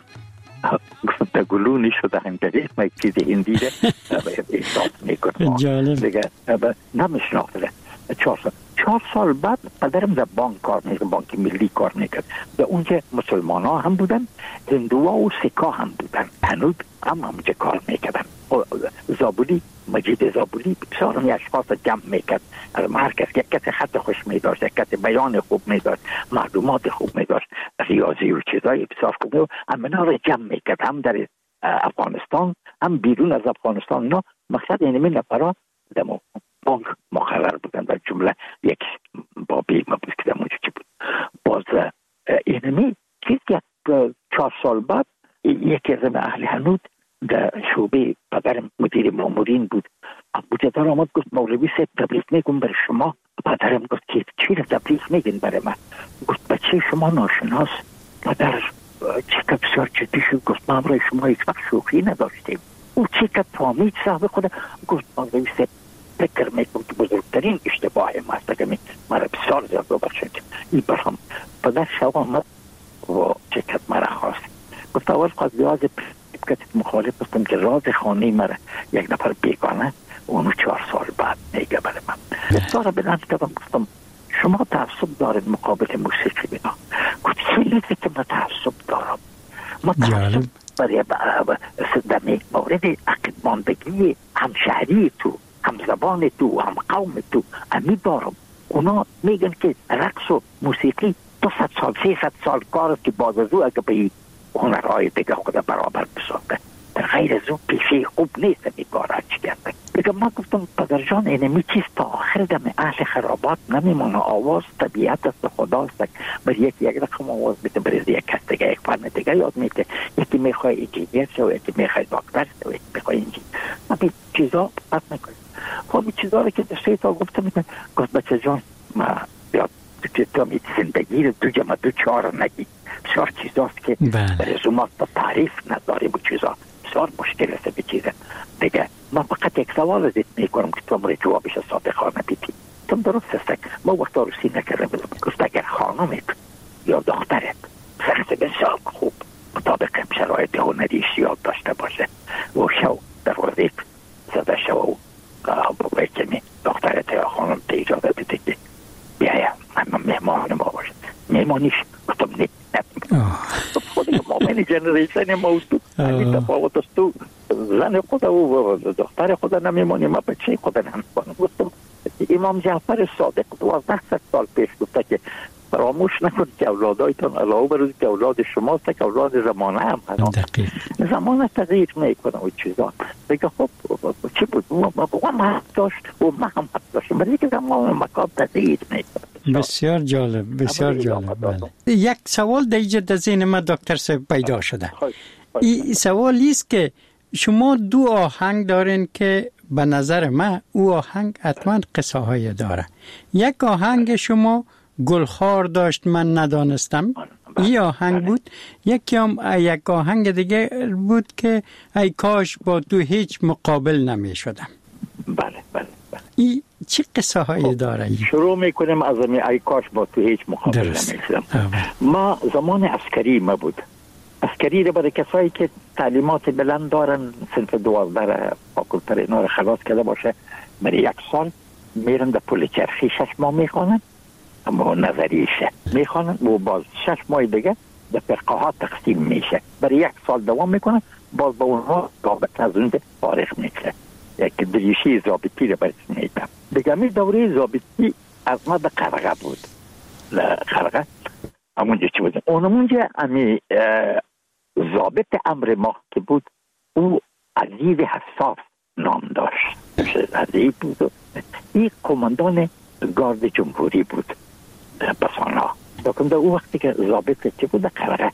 در گلونی شده هم دارید ما یک چیزی هندیده احساس میکنم دیگه نمیشناخته. چهار سال چهار سال بعد پدرم در بانک کار میکرد، بانک ملی کار میکرد. در اونجا مسلمان ها هم بودن، هندوها و سکا هم بودن، هنوز هم همونجا کار میکردن. زابولی مجید زابولی بسیار همی اشخاص جمع میکرد. هر کس یک کسی خط خوش میداشت، یک کسی بیان خوب میداشت، معلومات خوب میداشت، ریاضی و چیزای بسیار خوب میداشت. همه را جمع میکرد، هم در افغانستان هم بیرون از افغانستان. نه مقصد اینمی نفرها در بانک مقرر بودن و جمله یک بابی ما بود که در اونجا چی بود. باز اینمی چیز که چهار سال بعد یکی از اهل هنود در شعبه پدرم مدیر مامورین بود، ابوجا دار آمد گفت مولوی صاحب تبلیغ میگم برای شما. پدرم گفت که چی را تبلیغ میگن برای من؟ گفت بچه شما ناشناس. پدر چقدر بسیار جدی شد، گفت ما برای شما هیچ وقت شوخی نداشتیم. او چقدر فهمید صاحب خود، گفت مولوی صاحب فکر میکنم که بزرگترین اشتباه ما است که می مرا بسیار زیاد ببخشید. این برهم پدر شب آمد و چقدر مرا خواست. گفت اول خواست بیاز که مخالف بستم که راز خانه مرا یک نفر بیگانه اونو چهار سال بعد میگه برای من. بسیار بلند کردم گفتم شما تعصب دارید مقابل موسیقی بنا. گفت چیزی که من تعصب دارم؟ ما تعصب برای در مورد عقیده ماندگی همشهری تو، هم زبان تو، هم قوم تو امی دارم. اونا میگن که رقص و موسیقی دو ست سال سه ست سال کار است که باز از او اگه به هنرهای دیگه خود برابر بسازه. در غیر از اون پیشه خوب نیست می کار چی کرده. بگم ما گفتم پدر جان اینمی چیز تا آخر دم اهل خرابات نمیمونه. آواز طبیعت است، خداست. بر یکی یک رقم آواز بیده، بر یک کس دیگه یک فن دیگه یاد میده. یکی میخواه انجینیر شو، یکی میخواه دکتر شو، یکی میخواه انجینیر. ما به چیزا پس نکنیم. خب این چیزا رو که در سه تا گفته میکنم. گفت بچه جان ما بیاد تو می زندگی رو دو جمع دو چهار نگی. بسیار چیزاست که رزومات با تعریف نداریم و چیزا بسیار مشکل است به چیزه دیگه. ما فقط یک سوال ازت میکنم که تو مورد جوابش صادقانه بیتی. تم درست است ما وقتا روسی نکردم. گفت اگر خانمت یا دخترت شخص بسیار خوب مطابق شرایط هنریش یاد داشته باشه و شو در وظیف زده شو و باید که دخترت یا خانمت اجازه بده که بیایم من مهمان ما باشه. مهمانیش گفتم نه خودی مومن جنریشن ما تو همین تفاوت است. تو زن خود و دختر خود نمیمانی، ما بچه خود نمیمانم. گفتم امام جعفر صادق دوازده سال پیش گفته که فراموش نکنید که اولادایتان علاوه بر که اولاد شماست که اولاد زمانه هم هست. زمانه تغییر میکنه و چیزا. بگه خب چی بود؟ ما هم حق داشت و ما هم حق داشتیم، ولی که زمان مکان تغییر میکنه. بسیار جالب، بسیار جالب. یک سوال در اینجا در ذهن من دکتر صاحب پیدا شده. این سوالی است که شما دو آهنگ دارین که به نظر من او آهنگ حتما قصه های داره. یک آهنگ شما گلخوار داشت من ندانستم، این آهنگ بود. یکی هم یک آهنگ دیگه بود که ای کاش با تو هیچ مقابل نمی شدم. بله بله بله. این چی قصه هایی داره؟ ای؟ شروع میکنیم از ای کاش با تو هیچ مقابل نمی شدم. ما زمان عسکری ما بود. عسکری رو برای کسایی که تعلیمات بلند دارن، صنف دوازده را فاکولتر اینا رو خلاص کرده باشه، برای یک سال میرن در پل چرخی شش ماه میخوانن، اما نظریشه میخوانن و باز شش ماه دیگه در فرقه ها تقسیم میشه، برای یک سال دوام میکنن، باز با اونها ضابط از اون فارغ میشه، یک دریشی ضابطی رو برش میدم دیگه. می دوره ضابطی از ما در قرقه بود، قرقه همونجا چی بود، اونمونجا امی ضابط امر ما که بود او عزیز حساس نام داشت، عزیز بود و این کماندان گارد جمهوری بود بسانا. دکم در او وقتی که ضابط چی بود در قرقه،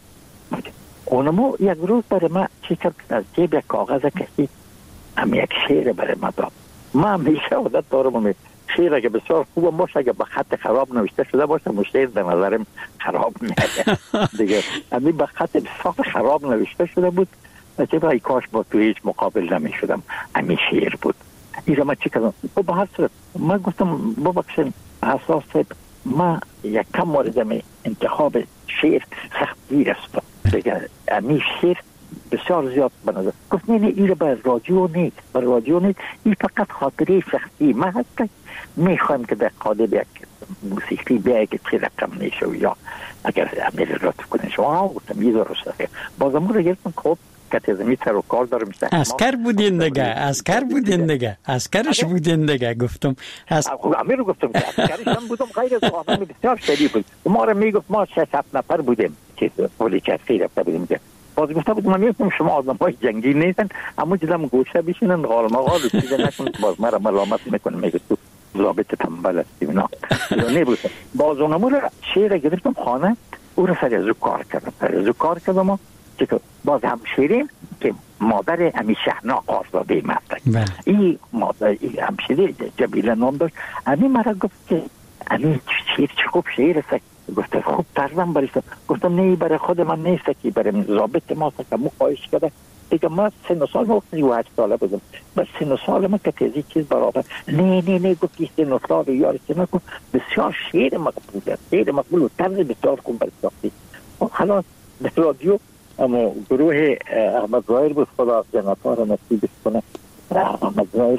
اونمو یک روز برای ما چی کرد، از جیب یک کاغذ کشید، هم یک شعر برای ما داد. ما همیشه عادت دارم شعر که بسیار خوبه باشه، اگه به خط خراب نوشته شده باشه مشتر به نظرم خراب میاد دیگه. همین به خط بسیار خراب نوشته شده بود، چه برای کاش با تو هیچ مقابل نمی شدم. همین شعر بود. این ما چی کردم؟ خب به هر صورت ما گفتم ببخشید حساس صاحب، ما یک کم موردم انتخاب شعر سخت گیر است دیگه، همین شعر بسیار زیاد بنظر. گفت نه نه این رو بر رادیو نیست، بر رادیو نیست، این فقط خاطره شخصی ما هست، میخوایم که در قالب یک موسیقی بیایی که چه رقم نیشه یا اگر عمل لطف کنه شما. ها گفتم یه درسته بازم رو گرفتم. خب کتی زمین سر و کار دارم، اسکر بودین دیگه، اسکر بودین دیگه، اسکرش بودین دیگه. گفتم از امیر رو گفتم که اسکرش هم بودم، غیر از آدم بسیار شریف بود. ما رو میگفت ما شش هفت نفر بودیم که پل چرخی رفته بودیم. باز گفته بود من میگفتم شما آدم های جنگی نیستن، اما جدم گوشه بشینن غال مغال رو چیزه نکن، باز مرا ملامت میکنه میگه تو ضابط تنبل هستی نه نبود. باز اونمو رو شعر گرفتم خانه، او رو سر از او کار کردم، سر از او کار کردم که باز هم شیرین که مادر امی شهنا آزاده مستک، این مادر این همشیره جبیله نام داشت. امی مرا گفت که امی شیر چه خوب شعر است. گفته خوب ترزم بریستم. گفتم نه برای خود من نیست که برای ضابط ما که مو خواهش کرده دیگه. ما سن و سال وقتی و هشت ساله بودم، بس سن و سال ما که تیزی چیز برابر نه نه نه گفتی سن و سال یار چه نکن، بسیار شعر مقبول است، شعر مقبول و طرز بسیار کن برای ساختی. خلاص در رادیو اما گروه احمد ظاهر بود، خدا جنتا را نصیبش کنه. احمد ظاهر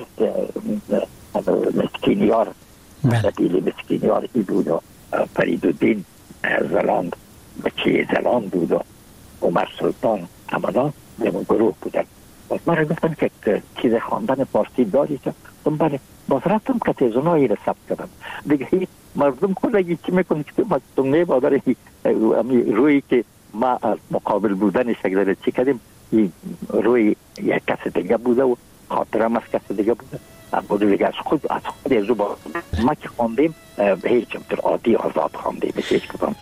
مسکینیار سبیل مسکینیار ای بود و فرید الدین زلاند بچه زلاند بود و عمر سلطان همانا نمون گروه بودن. باز من را گفتم که چیز خواندن فارسی داری که بله، باز رفتم که تیزونایی را ثبت کردم دیگه. مردم کلگی چی میکنی که مردم نه بادر روی که ما از مقابل بودن شکل چی کردیم، روی یک کس دیگه بوده و خاطرم از کس دیگه بوده بوده دیگه. از خود از خود از با ما که خواندیم به هیچ جمتر عادی آزاد خواندیم هیچ کدام.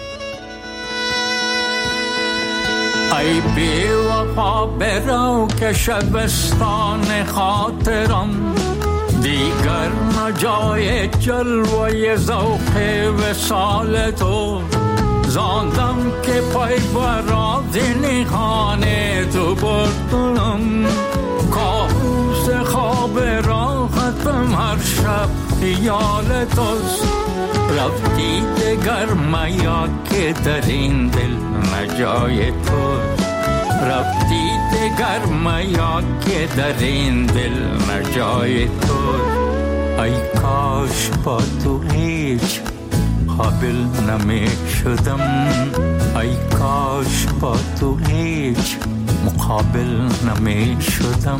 ای بی وفا برو که شبستان خاطرم دیگر نجای جلوه ذوق وصال تو، زاندم که پای براد نیخانه تو بردنم، کابوس خواب راحتم هر شب خیال توست، رفتی دگر میاد که در این دل نجای توست، رفتی دگر میاد که در این دل نجای توست. ای کاش با تو هیچ قابل نمی شدم، ای کاش با تو هیچ مقابل نمی شدم.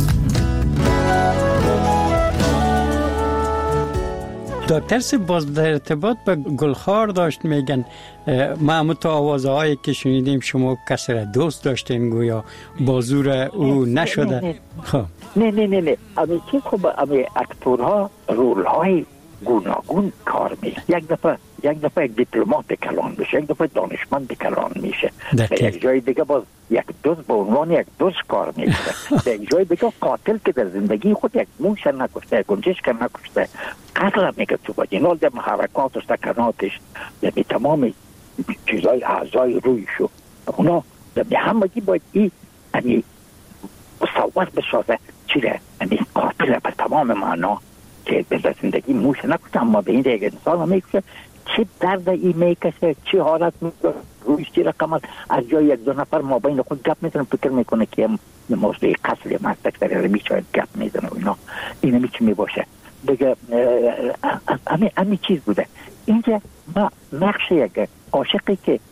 دکتر باز در ارتباط به گلخار داشت میگن ما همون تا آوازه هایی که شنیدیم شما کسی را دوست داشتین گویا بازور او نشده. خب نه نه نه نه امی که خب امی اکتورها رول های گوناگون کار میشه. یک دفعه یک دفعه یک دیپلمات کلان میشه، یک دفعه دانشمند کلان میشه، در یک جای دیگه باز یک دوست به عنوان یک دوست کار میشه، در یک جای دیگه قاتل که در زندگی خود یک موش نکشته، یک گنجشک نکشته، قتل میگه تو با جنال در محرکات و سکناتش در تمام چیزای اعضای رویشو اونا در همگی باید این امی مصور بسازه چیره امی قاتل به تمام معنا که به زندگی موش نکشته اما به این دیگه انسان میکشه، چه درد ای میکشه، چه حالت میکشه، رویش چی رقمت از جای یک دو نفر ما بین خود گپ میزنه، فکر میکنه که موضوع قتل مستک در رمی شاید گپ میزنه و اینا. این همی چی می باشه دیگه. همی همی چیز بوده اینجا. ما نقش یک عاشقی که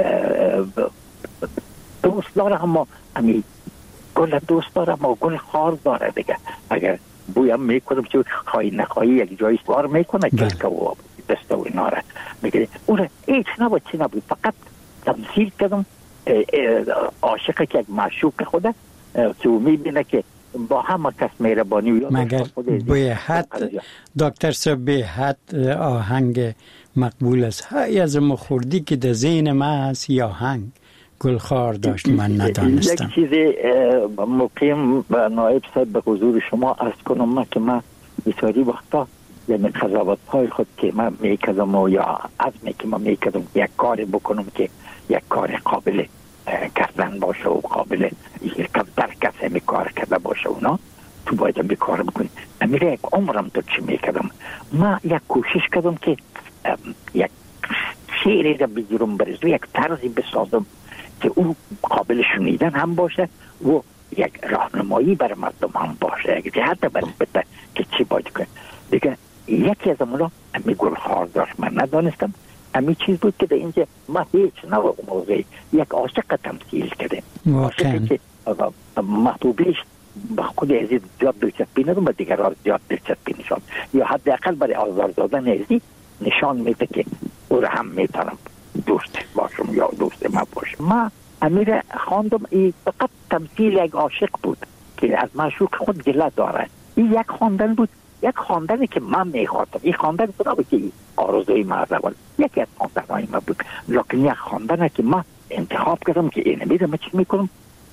دوست داره اما همی گل دوست داره اما گل خار داره دیگه. اگر بویم میکنم که خواهی نخواهی یک جایی سوار میکنه که و دست و اینا را میگه اون هیچ نبود چی نبود، فقط تمثیل کردم عاشق که یک معشوق خوده که او میبینه که با همه کس مهربانی مگر به حد دکتر صاحب به حد آهنگ مقبول است. های از مخوردی که در ذهن من هست یا آهنگ گلخار داشت من ندانستم. یک چیز مقیم نایب صاحب به حضور شما عرض کنم من که من بسیاری وقتا یعنی قضاوت های خود که من میکردم و یا عزمی که من میکردم یک کار بکنم که یک کار قابل کردن باشه و قابل در کسی می کار کرده باشه اونا تو باید می کار بکنی. امیره یک عمرم تو چی میکردم من یک کوشش کردم که یک شعری را بگیرم برزو یک طرزی بسازم که او قابل شنیدن هم باشه و یک راهنمایی بر مردم هم باشه، یک جهت بر بده که چی باید کنه دیگه. یکی از اونا امی گلخار داشت من ندانستم. امی چیز بود که در اینجا ما هیچ نوع موضوعی یک عاشق تمثیل کرده، عاشقی که محبوبیش با خود عزیز زیاد دلچسپی ندارم و دیگر زیاد دلچسپی نشان یا حداقل برای آزار دادن عزیز نشان میده که او را هم میتونم دوست باشم یا دوست ما باشم. ما امیر خواندم این فقط تمثیل یک عاشق بود که از معشوق خود گله داره. این یک خواندن بود، یک خواندنی که من میخواستم. این خواندن خدا بود که آرزوی مرد یکی از خواندنهای من بود، لیکن یک خواندنی که من انتخاب کردم که اینه میرم من چی میکنم.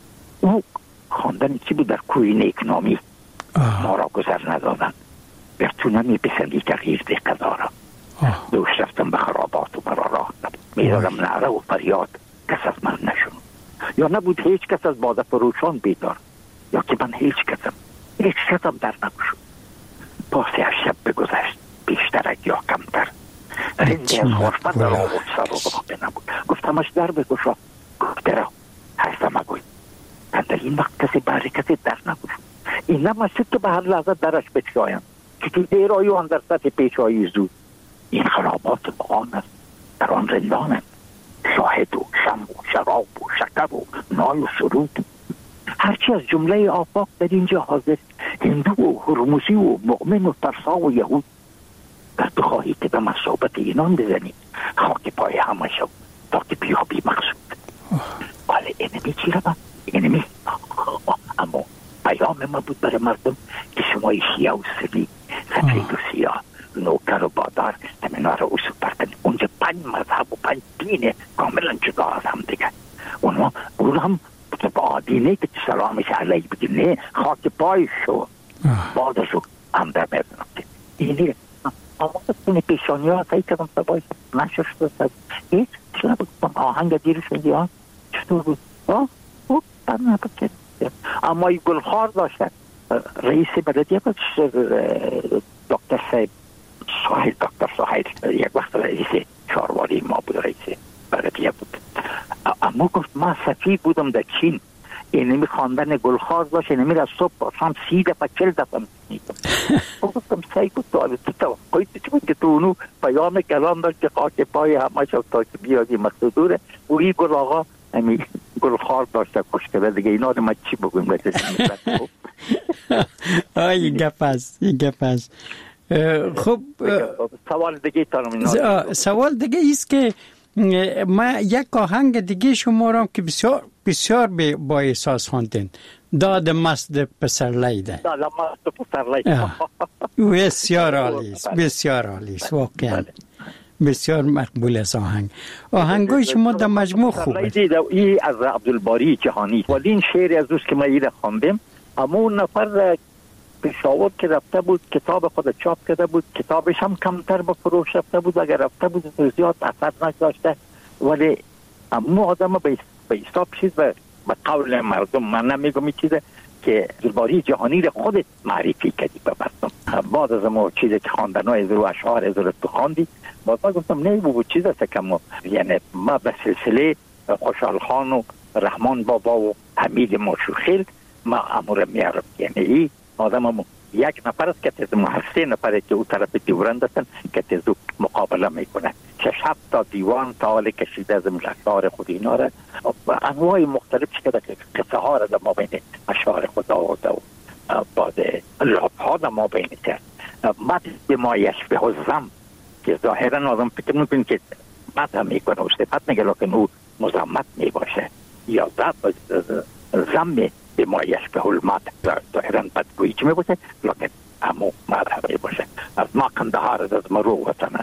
او خواندنی چی بود؟ در کوی نیکنامی ما را گذر ندادن بر تو نمی پسندی تغییر دی قضا را دوش رفتم به خرابات و مرا راه نبود میدارم نعره و فریاد کس از من نشون یا نبود هیچ کس از باده فروشان بیدار یا که من هیچ کسم هیچ کسم در نگوشم. پاسی از شب بگذشت بیشتر یا کمتر رنده از خوشبت در آمود سر و باقی نبود. گفتمش در بگوشا گفت درا هستم اگوی در این وقت کسی بری کسی در نگوشم. این نمشید که به هر لحظه درش بچایم که تو دیر آیوان در سطح پیچایی زود. این خرابات بغان است، در آن رندانند شاهد و شم و شراب و شکر و نای و سرود. هرچی از جمله آفاق در اینجا حاضر، هندو و هرموزی و مؤمن و ترسا و یهود. در تو خواهی که به مصابت اینان بزنی خاک پای همه شو تا که بیابی مقصود. ولی اینمی چی رو من؟ اینمی اما پیام ما بود برای مردم که شمای شیعه و سنی سفید و سیاه نوکر و بادار همینا رو اصول پرکنی. اونجا پنج مذهب و پنج دین کاملا جدا از هم دیگه. اونا اون هم با دینه که سلامش علیه بگیم نه خاک پای شو بادشو هم در میدونم که اینه اما کنی پیشانی ها تایی کردم سبایی نشر شده هیچ چرا بود آهنگ دیرش میدی ها چطور بود ها او بر نبود که اما این گلخار داشتن رئیس بلدیه بود دکتر صاحب ساحل دکتر ساحل یک وقت رئیس چارواری ما بود رئیس بلدیه بود. اما گفت من سفیر بودم در چین اینمی خواندن گلخار داشت اینمی را صبح باشم سی دفعه چل دفعه میکنم. گفتم سعی بود تو تو توقعی چی بود که تو اونو پیام کلام داشت که خاک پای همه شد تا که بیادی مقصودوره و این گل آقا همی گلخار داشته کش کرده دیگه اینا رو ما چی بگویم آه این گپ است این گپ است. خب سوال دیگه تارم سوال دیگه ایست که ما یک آهنگ دیگه شما را که بسیار بسیار با احساس خواندین داد مست پسر لیده. داد مست پسر لیده بسیار عالی است بسیار عالی است واقعا بسیار مقبول است. آهنگ آهنگای شما در مجموع خوبه. این از عبدالباری جهانی ولی این شعر از اوست که ما ایره خواندیم. اما اون نفر پشاور که رفته بود کتاب خود چاپ کرده بود کتابش هم کمتر به فروش رفته بود اگر رفته بود زیاد اثر نگذاشته ولی اما آدم به حساب چیز به قول مردم من نمیگم این چیزه که عبدالباری جهانی رو خودت معرفی کردی به مردم. بعد از ما چیزی که خواندنای از رو اشعار از رو تو خواندی باز ما گفتم نه بود چیز است که ما یعنی ما به سلسله خوشحال خان و رحمان بابا و حمید ماشوخیل ما امور میارم یعنی ای آدم هم یک نفر است که تز محسه نفره که او طرف دیورند هستن که تز مقابله میکنه. شش هفت تا دیوان تا حال کشیده از ملکار خود اینا را انواع مختلف که قصه ها را در ما بین اشعار خدا و بعد لاب ها در ما بین کرد. مد به ما یشبه الزم که ظاهرا آدم فکر میکنه که مد هم میکنه و صفت میگه لیکن او مزمت میباشه یا زم به ما یشبه المد ظاهرا بدگویی چی میباشه لیکن همو مد هم میباشه. از ما کندهار از مرو وطنه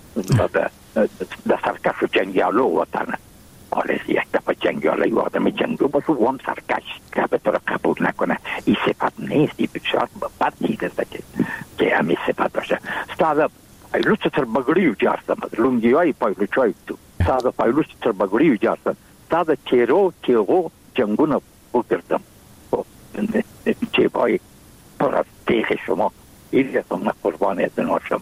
در سرکش و جنگیالو وطنه. حالا یک دفعه جنگیاله و آدم جنگو باشه و هم سرکش که به طور قبول نکنه این صفت نیست. این بسیار بد چیز است که که همین صفت باشه. استاد پایلوچ تر بگریو جارستم از لونگی های پایلوچ های تو استاد پایلوچ تر بگریو جارستم استاد تیرو تیغو جنگون بگردم چه بای پر از تیخ شما این رسم قربان از ناشم.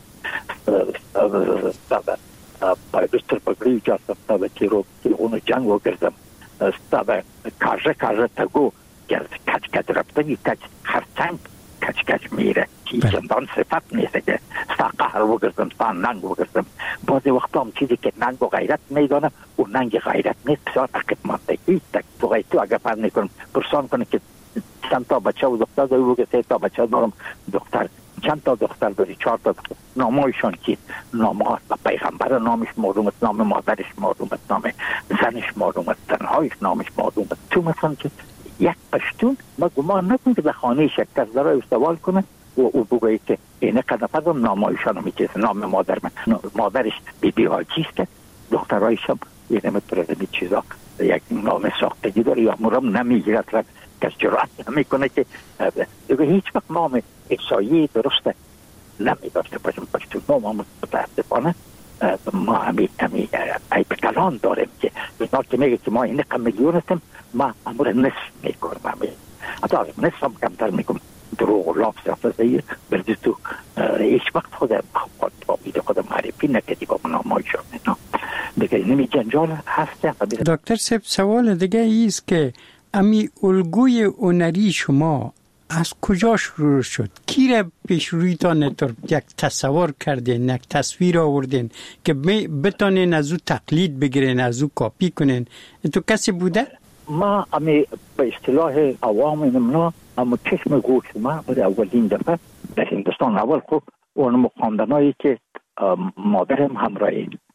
استاد پایلوچ تر بگریو جارستم استاد تیرو تیغون جنگ بگردم استاد کاجه کاجه تگو گرد کچ کچ رفتگی کچ خرچنگ کچ کچ میره که چندان صفت نیست که ستا قهر بگردم ستا ننگ بگردم. بعضی وقتا هم چیزی که ننگ و غیرت میدانه و ننگ غیرت نیست بسیار عقب ماندگی است. تو غیرت تو اگر فرد میکنم پرسان کنه که چند تا بچه و دختر داری بگه سه تا بچه دارم دختر چند تا دختر داری چهار تا دختر نامایشان چیست؟ نام ها پیغمبر نامش معلوم است، نام مادرش معلوم است، نام زنش معلوم است، زنهایش نامش معلوم است. تو مثلا که یک پشتون ما گمان نکن که در خانه شکر داره سوال کنه و او بگوید که اینه قدفت نامایشان میچیز نام مادر من مادرش بی بی حاجیست که دخترهایش هم یه نمت پرزمی چیزا یک نام ساختگی داره یا مرام نمیگیرد را کس جرأت نمیکنه که دیگه هیچ وقت نام احسایی درسته نمیداشته باشم پشتون نام هم متاسفانه ما همی همی ای بکلان داریم که اینا که میگه که ما این کم میلیون هستیم ما امور نصف میکنم حتی نصف هم کمتر میکنم دروغ و لاف سفزهی بردی تو هیچ وقت خودم خود با میده خودم معرفی نکردی با منامای شد اینا دیگه نمی جنجال هست. دکتر صاحب سوال دیگه ایست که امی الگوی هنری شما از کجا شروع شد؟ کی را پیش رویتان یک تصور کردین، یک تصویر آوردین که بتانین از او تقلید بگیرین، از او کاپی کنین؟ تو کسی بوده؟ ما امی به اصطلاح عوام نمنا اما چشم گوش ما بود اولین دفعه در هندوستان اول خوب اون خواندنایی که مادرم همراه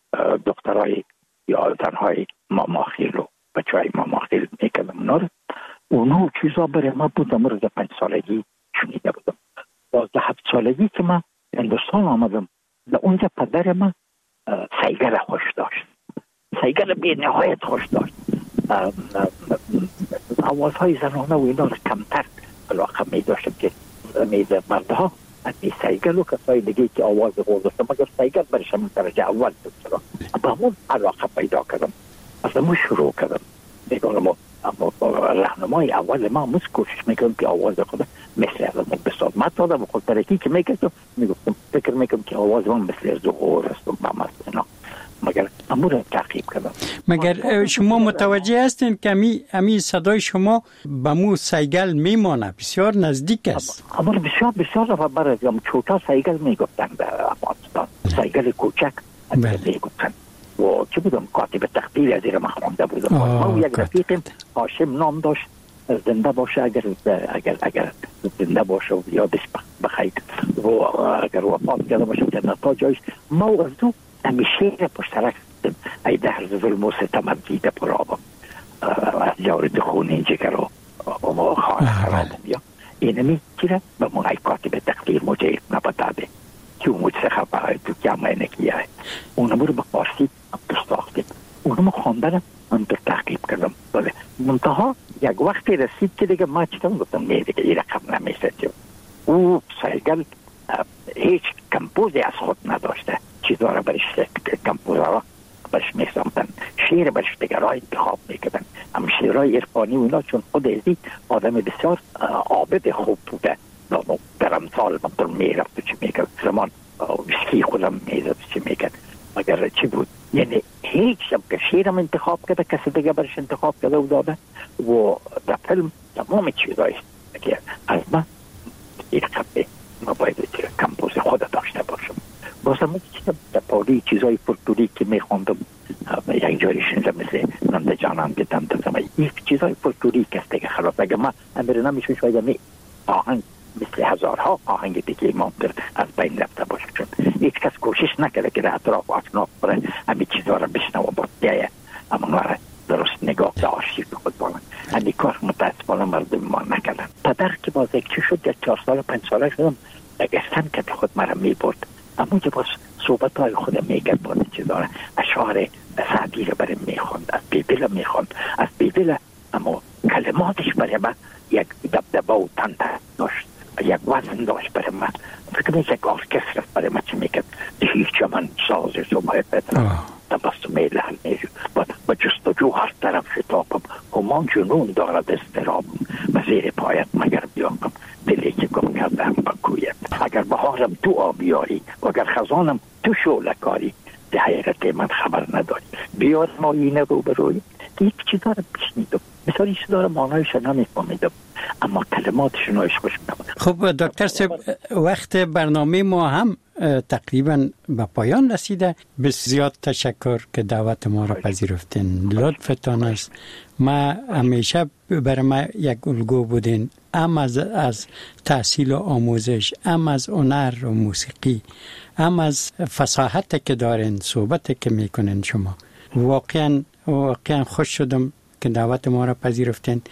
دخترای یا زنهای ماماخیل و بچه های ماماخیل میکردم اونا رو اونو چیزا برای ما بود امروز پنج سالگی شنیده بودم. دوازده هفت سالگی که من هندوستان آمدم در اونجا پدر من سیگل خوش داشت، سیگل بی نهایت خوش داشت. آوازهای زنانه و اینا رو کمتر علاقه می داشتم که میده مردها از این سیگل و کسای دیگه که آواز غور داشتم مگر سیگل برشم درجه اول داشتم با همون علاقه پیدا کردم. از همون شروع کردم میگم اما راهنمای اول ما مس کوشش میکنم که آواز خود مثل از من بساد ما تا در خود ترکی که میگفتم میگفتم فکر میکنم که آواز من مثل از غور است و با مثلا مگر امور تعقیب کردم. مگر شما متوجه هستین که امی امی صدای شما به مو سیگل میمانه بسیار نزدیک است؟ امور بسیار بسیار و برای هم چوتا سیگل میگفتن در افغانستان سیگل کوچک میگفتن و چه بودم کاتب تقدیر از این ما خوانده بودم. ما یک رفیقم هاشم نام داشت زنده باشه اگر اگر اگر زنده باشه و یادش بخیر و اگر وفات کرده باشه جنتا جایش ما از دو همیشه پشترک ای در ظلم و ستم دیده پرابم از جارد خونه جگر و خانه خرابم یا اینمی چیره به من ای کاتب تقدیر مجید نبتاده که اون سخه باید تو جمعه نکیه اونمو رو به فارسی بستاختیم اونمو خواندنم من در تحقیب کردم. بله منتها یک وقتی رسید که دیگه ما چیتم گفتم نه دیگه این رقم نمیشه. او سیگل هیچ کمپوزی از خود نداشته چیزا را برش کمپوزا را برش میسامدن شعر برش دیگر را انتخاب میکردن. هم شعرهای عرفانی و اینا چون خود ازی آدم بسیار عابد خوب بوده در امثال مطلب میرفت و چی میکرد زمان ویسکی خودم میزد چی میکرد مگر چی بود یعنی هیچ شب که شیرم انتخاب کرده کسی دیگه برش انتخاب کرده و داده و در فیلم تمام چیزایش که از من یک خبه ما باید کمپوز خود داشته باشم. بازم چیزا پالی چیزای فولکلوری که میخوندم یک جایی شنیدم مثل ننده جانان گدم دادم یک چیزای فولکلوری کسته که خلاف اگر ما امیر نمیشون شاید می آهنگ مثل هزارها آهنگ دیگه مانتر از بین رفته باشه، چون هیچ کس کوشش نکرده که در اطراف اطناف بره همین چیزها را بشنو و باید اما نواره درست نگاه به آرشیو خود بانن. همی کار متاسفانه مردم ما نکردن. پدر که باز یک چی شد یک چهار سال پنج ساله شدم اگستن که خود مرا می برد، اما که باز صحبت های خود میگرد باید چیزاره اشعار سعدی رو برای میخوند، از بیبیل میخوند، از بیبیل اما کلماتش برای من یک دبدبه و تنده داشت، یک وزن داشت برای من. فکر نیست یک ارکستر برای من چی میکرد هیچ من سازش و باید بدرم تبستم لحن میشو با جستجو هر طرف شتابم همان جنون دارد استرابم و زیر پایت مگر بیابم دلی که گم کردم بکویم. اگر بهارم تو آبیاری و اگر خزانم تو شولکاری ده حیرت من خبر نداری بیار ما اینه رو بروی یک چیزا رو بشنیدم مثلا این چیزا رو معنایش نمیفهمیدم اما کلماتش نایش خوش می‌آمد. خب دکتر صاحب وقت برنامه ما هم تقریبا به پایان رسیده. بسیار تشکر که دعوت ما را پذیرفتین، لطفتان است. ما همیشه برای ما یک الگو بودین، هم از, از تحصیل و آموزش، هم از هنر و موسیقی، هم از فصاحت که دارین، صحبت که میکنین. شما واقعا واقعا خوش شدم که دعوت ما را پذیرفتین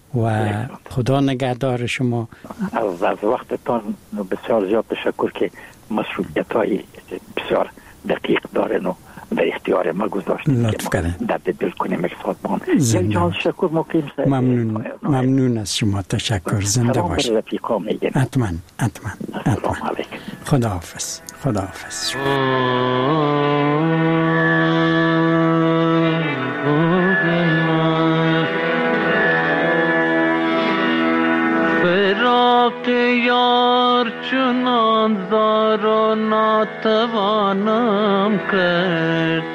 و خدا نگهدار شما. از, از وقتتان بسیار زیاد تشکر که مسئولیت های بسیار دقیق دارن و در اختیار ما گذاشتن لطف کردن درد دل کنیم اکساتمان. یک جان تشکر مقیم سه ممنون ممنون از شما. تشکر. زنده باشید. حتما حتما حتما. خدا حافظ. خدا حافظ. فراق یار چنان زار و ناتوانم کرد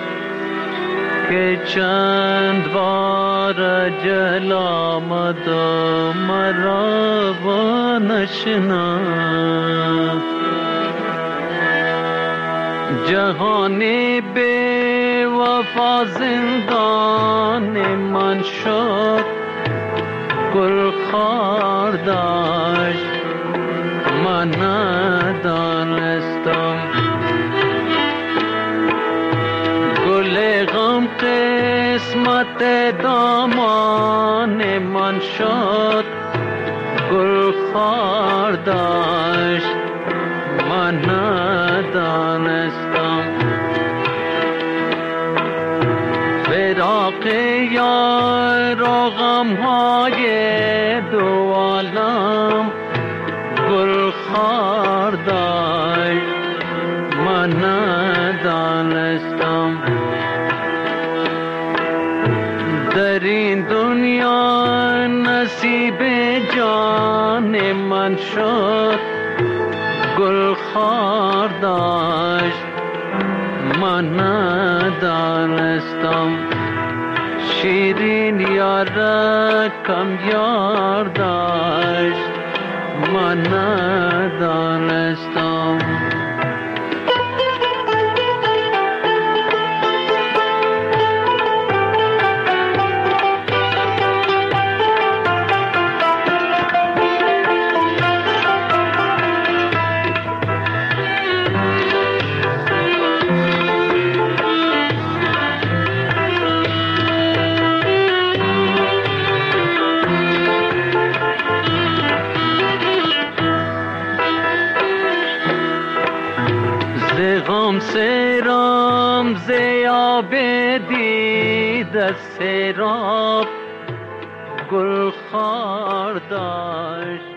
که چند بار جل آمد و مرا و نشناخت. جهانی بی وفا زندان من شد، گل خار داشت من ندانستم. گل غم قسمت دامان من شد، گل خار داشت من ندانستم. فراق یار و غمهای دو عالم گل خار داشت من ندانستم. در این دنیا نصیب جان من شد، گل خار داشت من ندانستم. شیرین یار کم یار داشت من ندانستم. غم سرام زیاب دید سراب گل خار داشت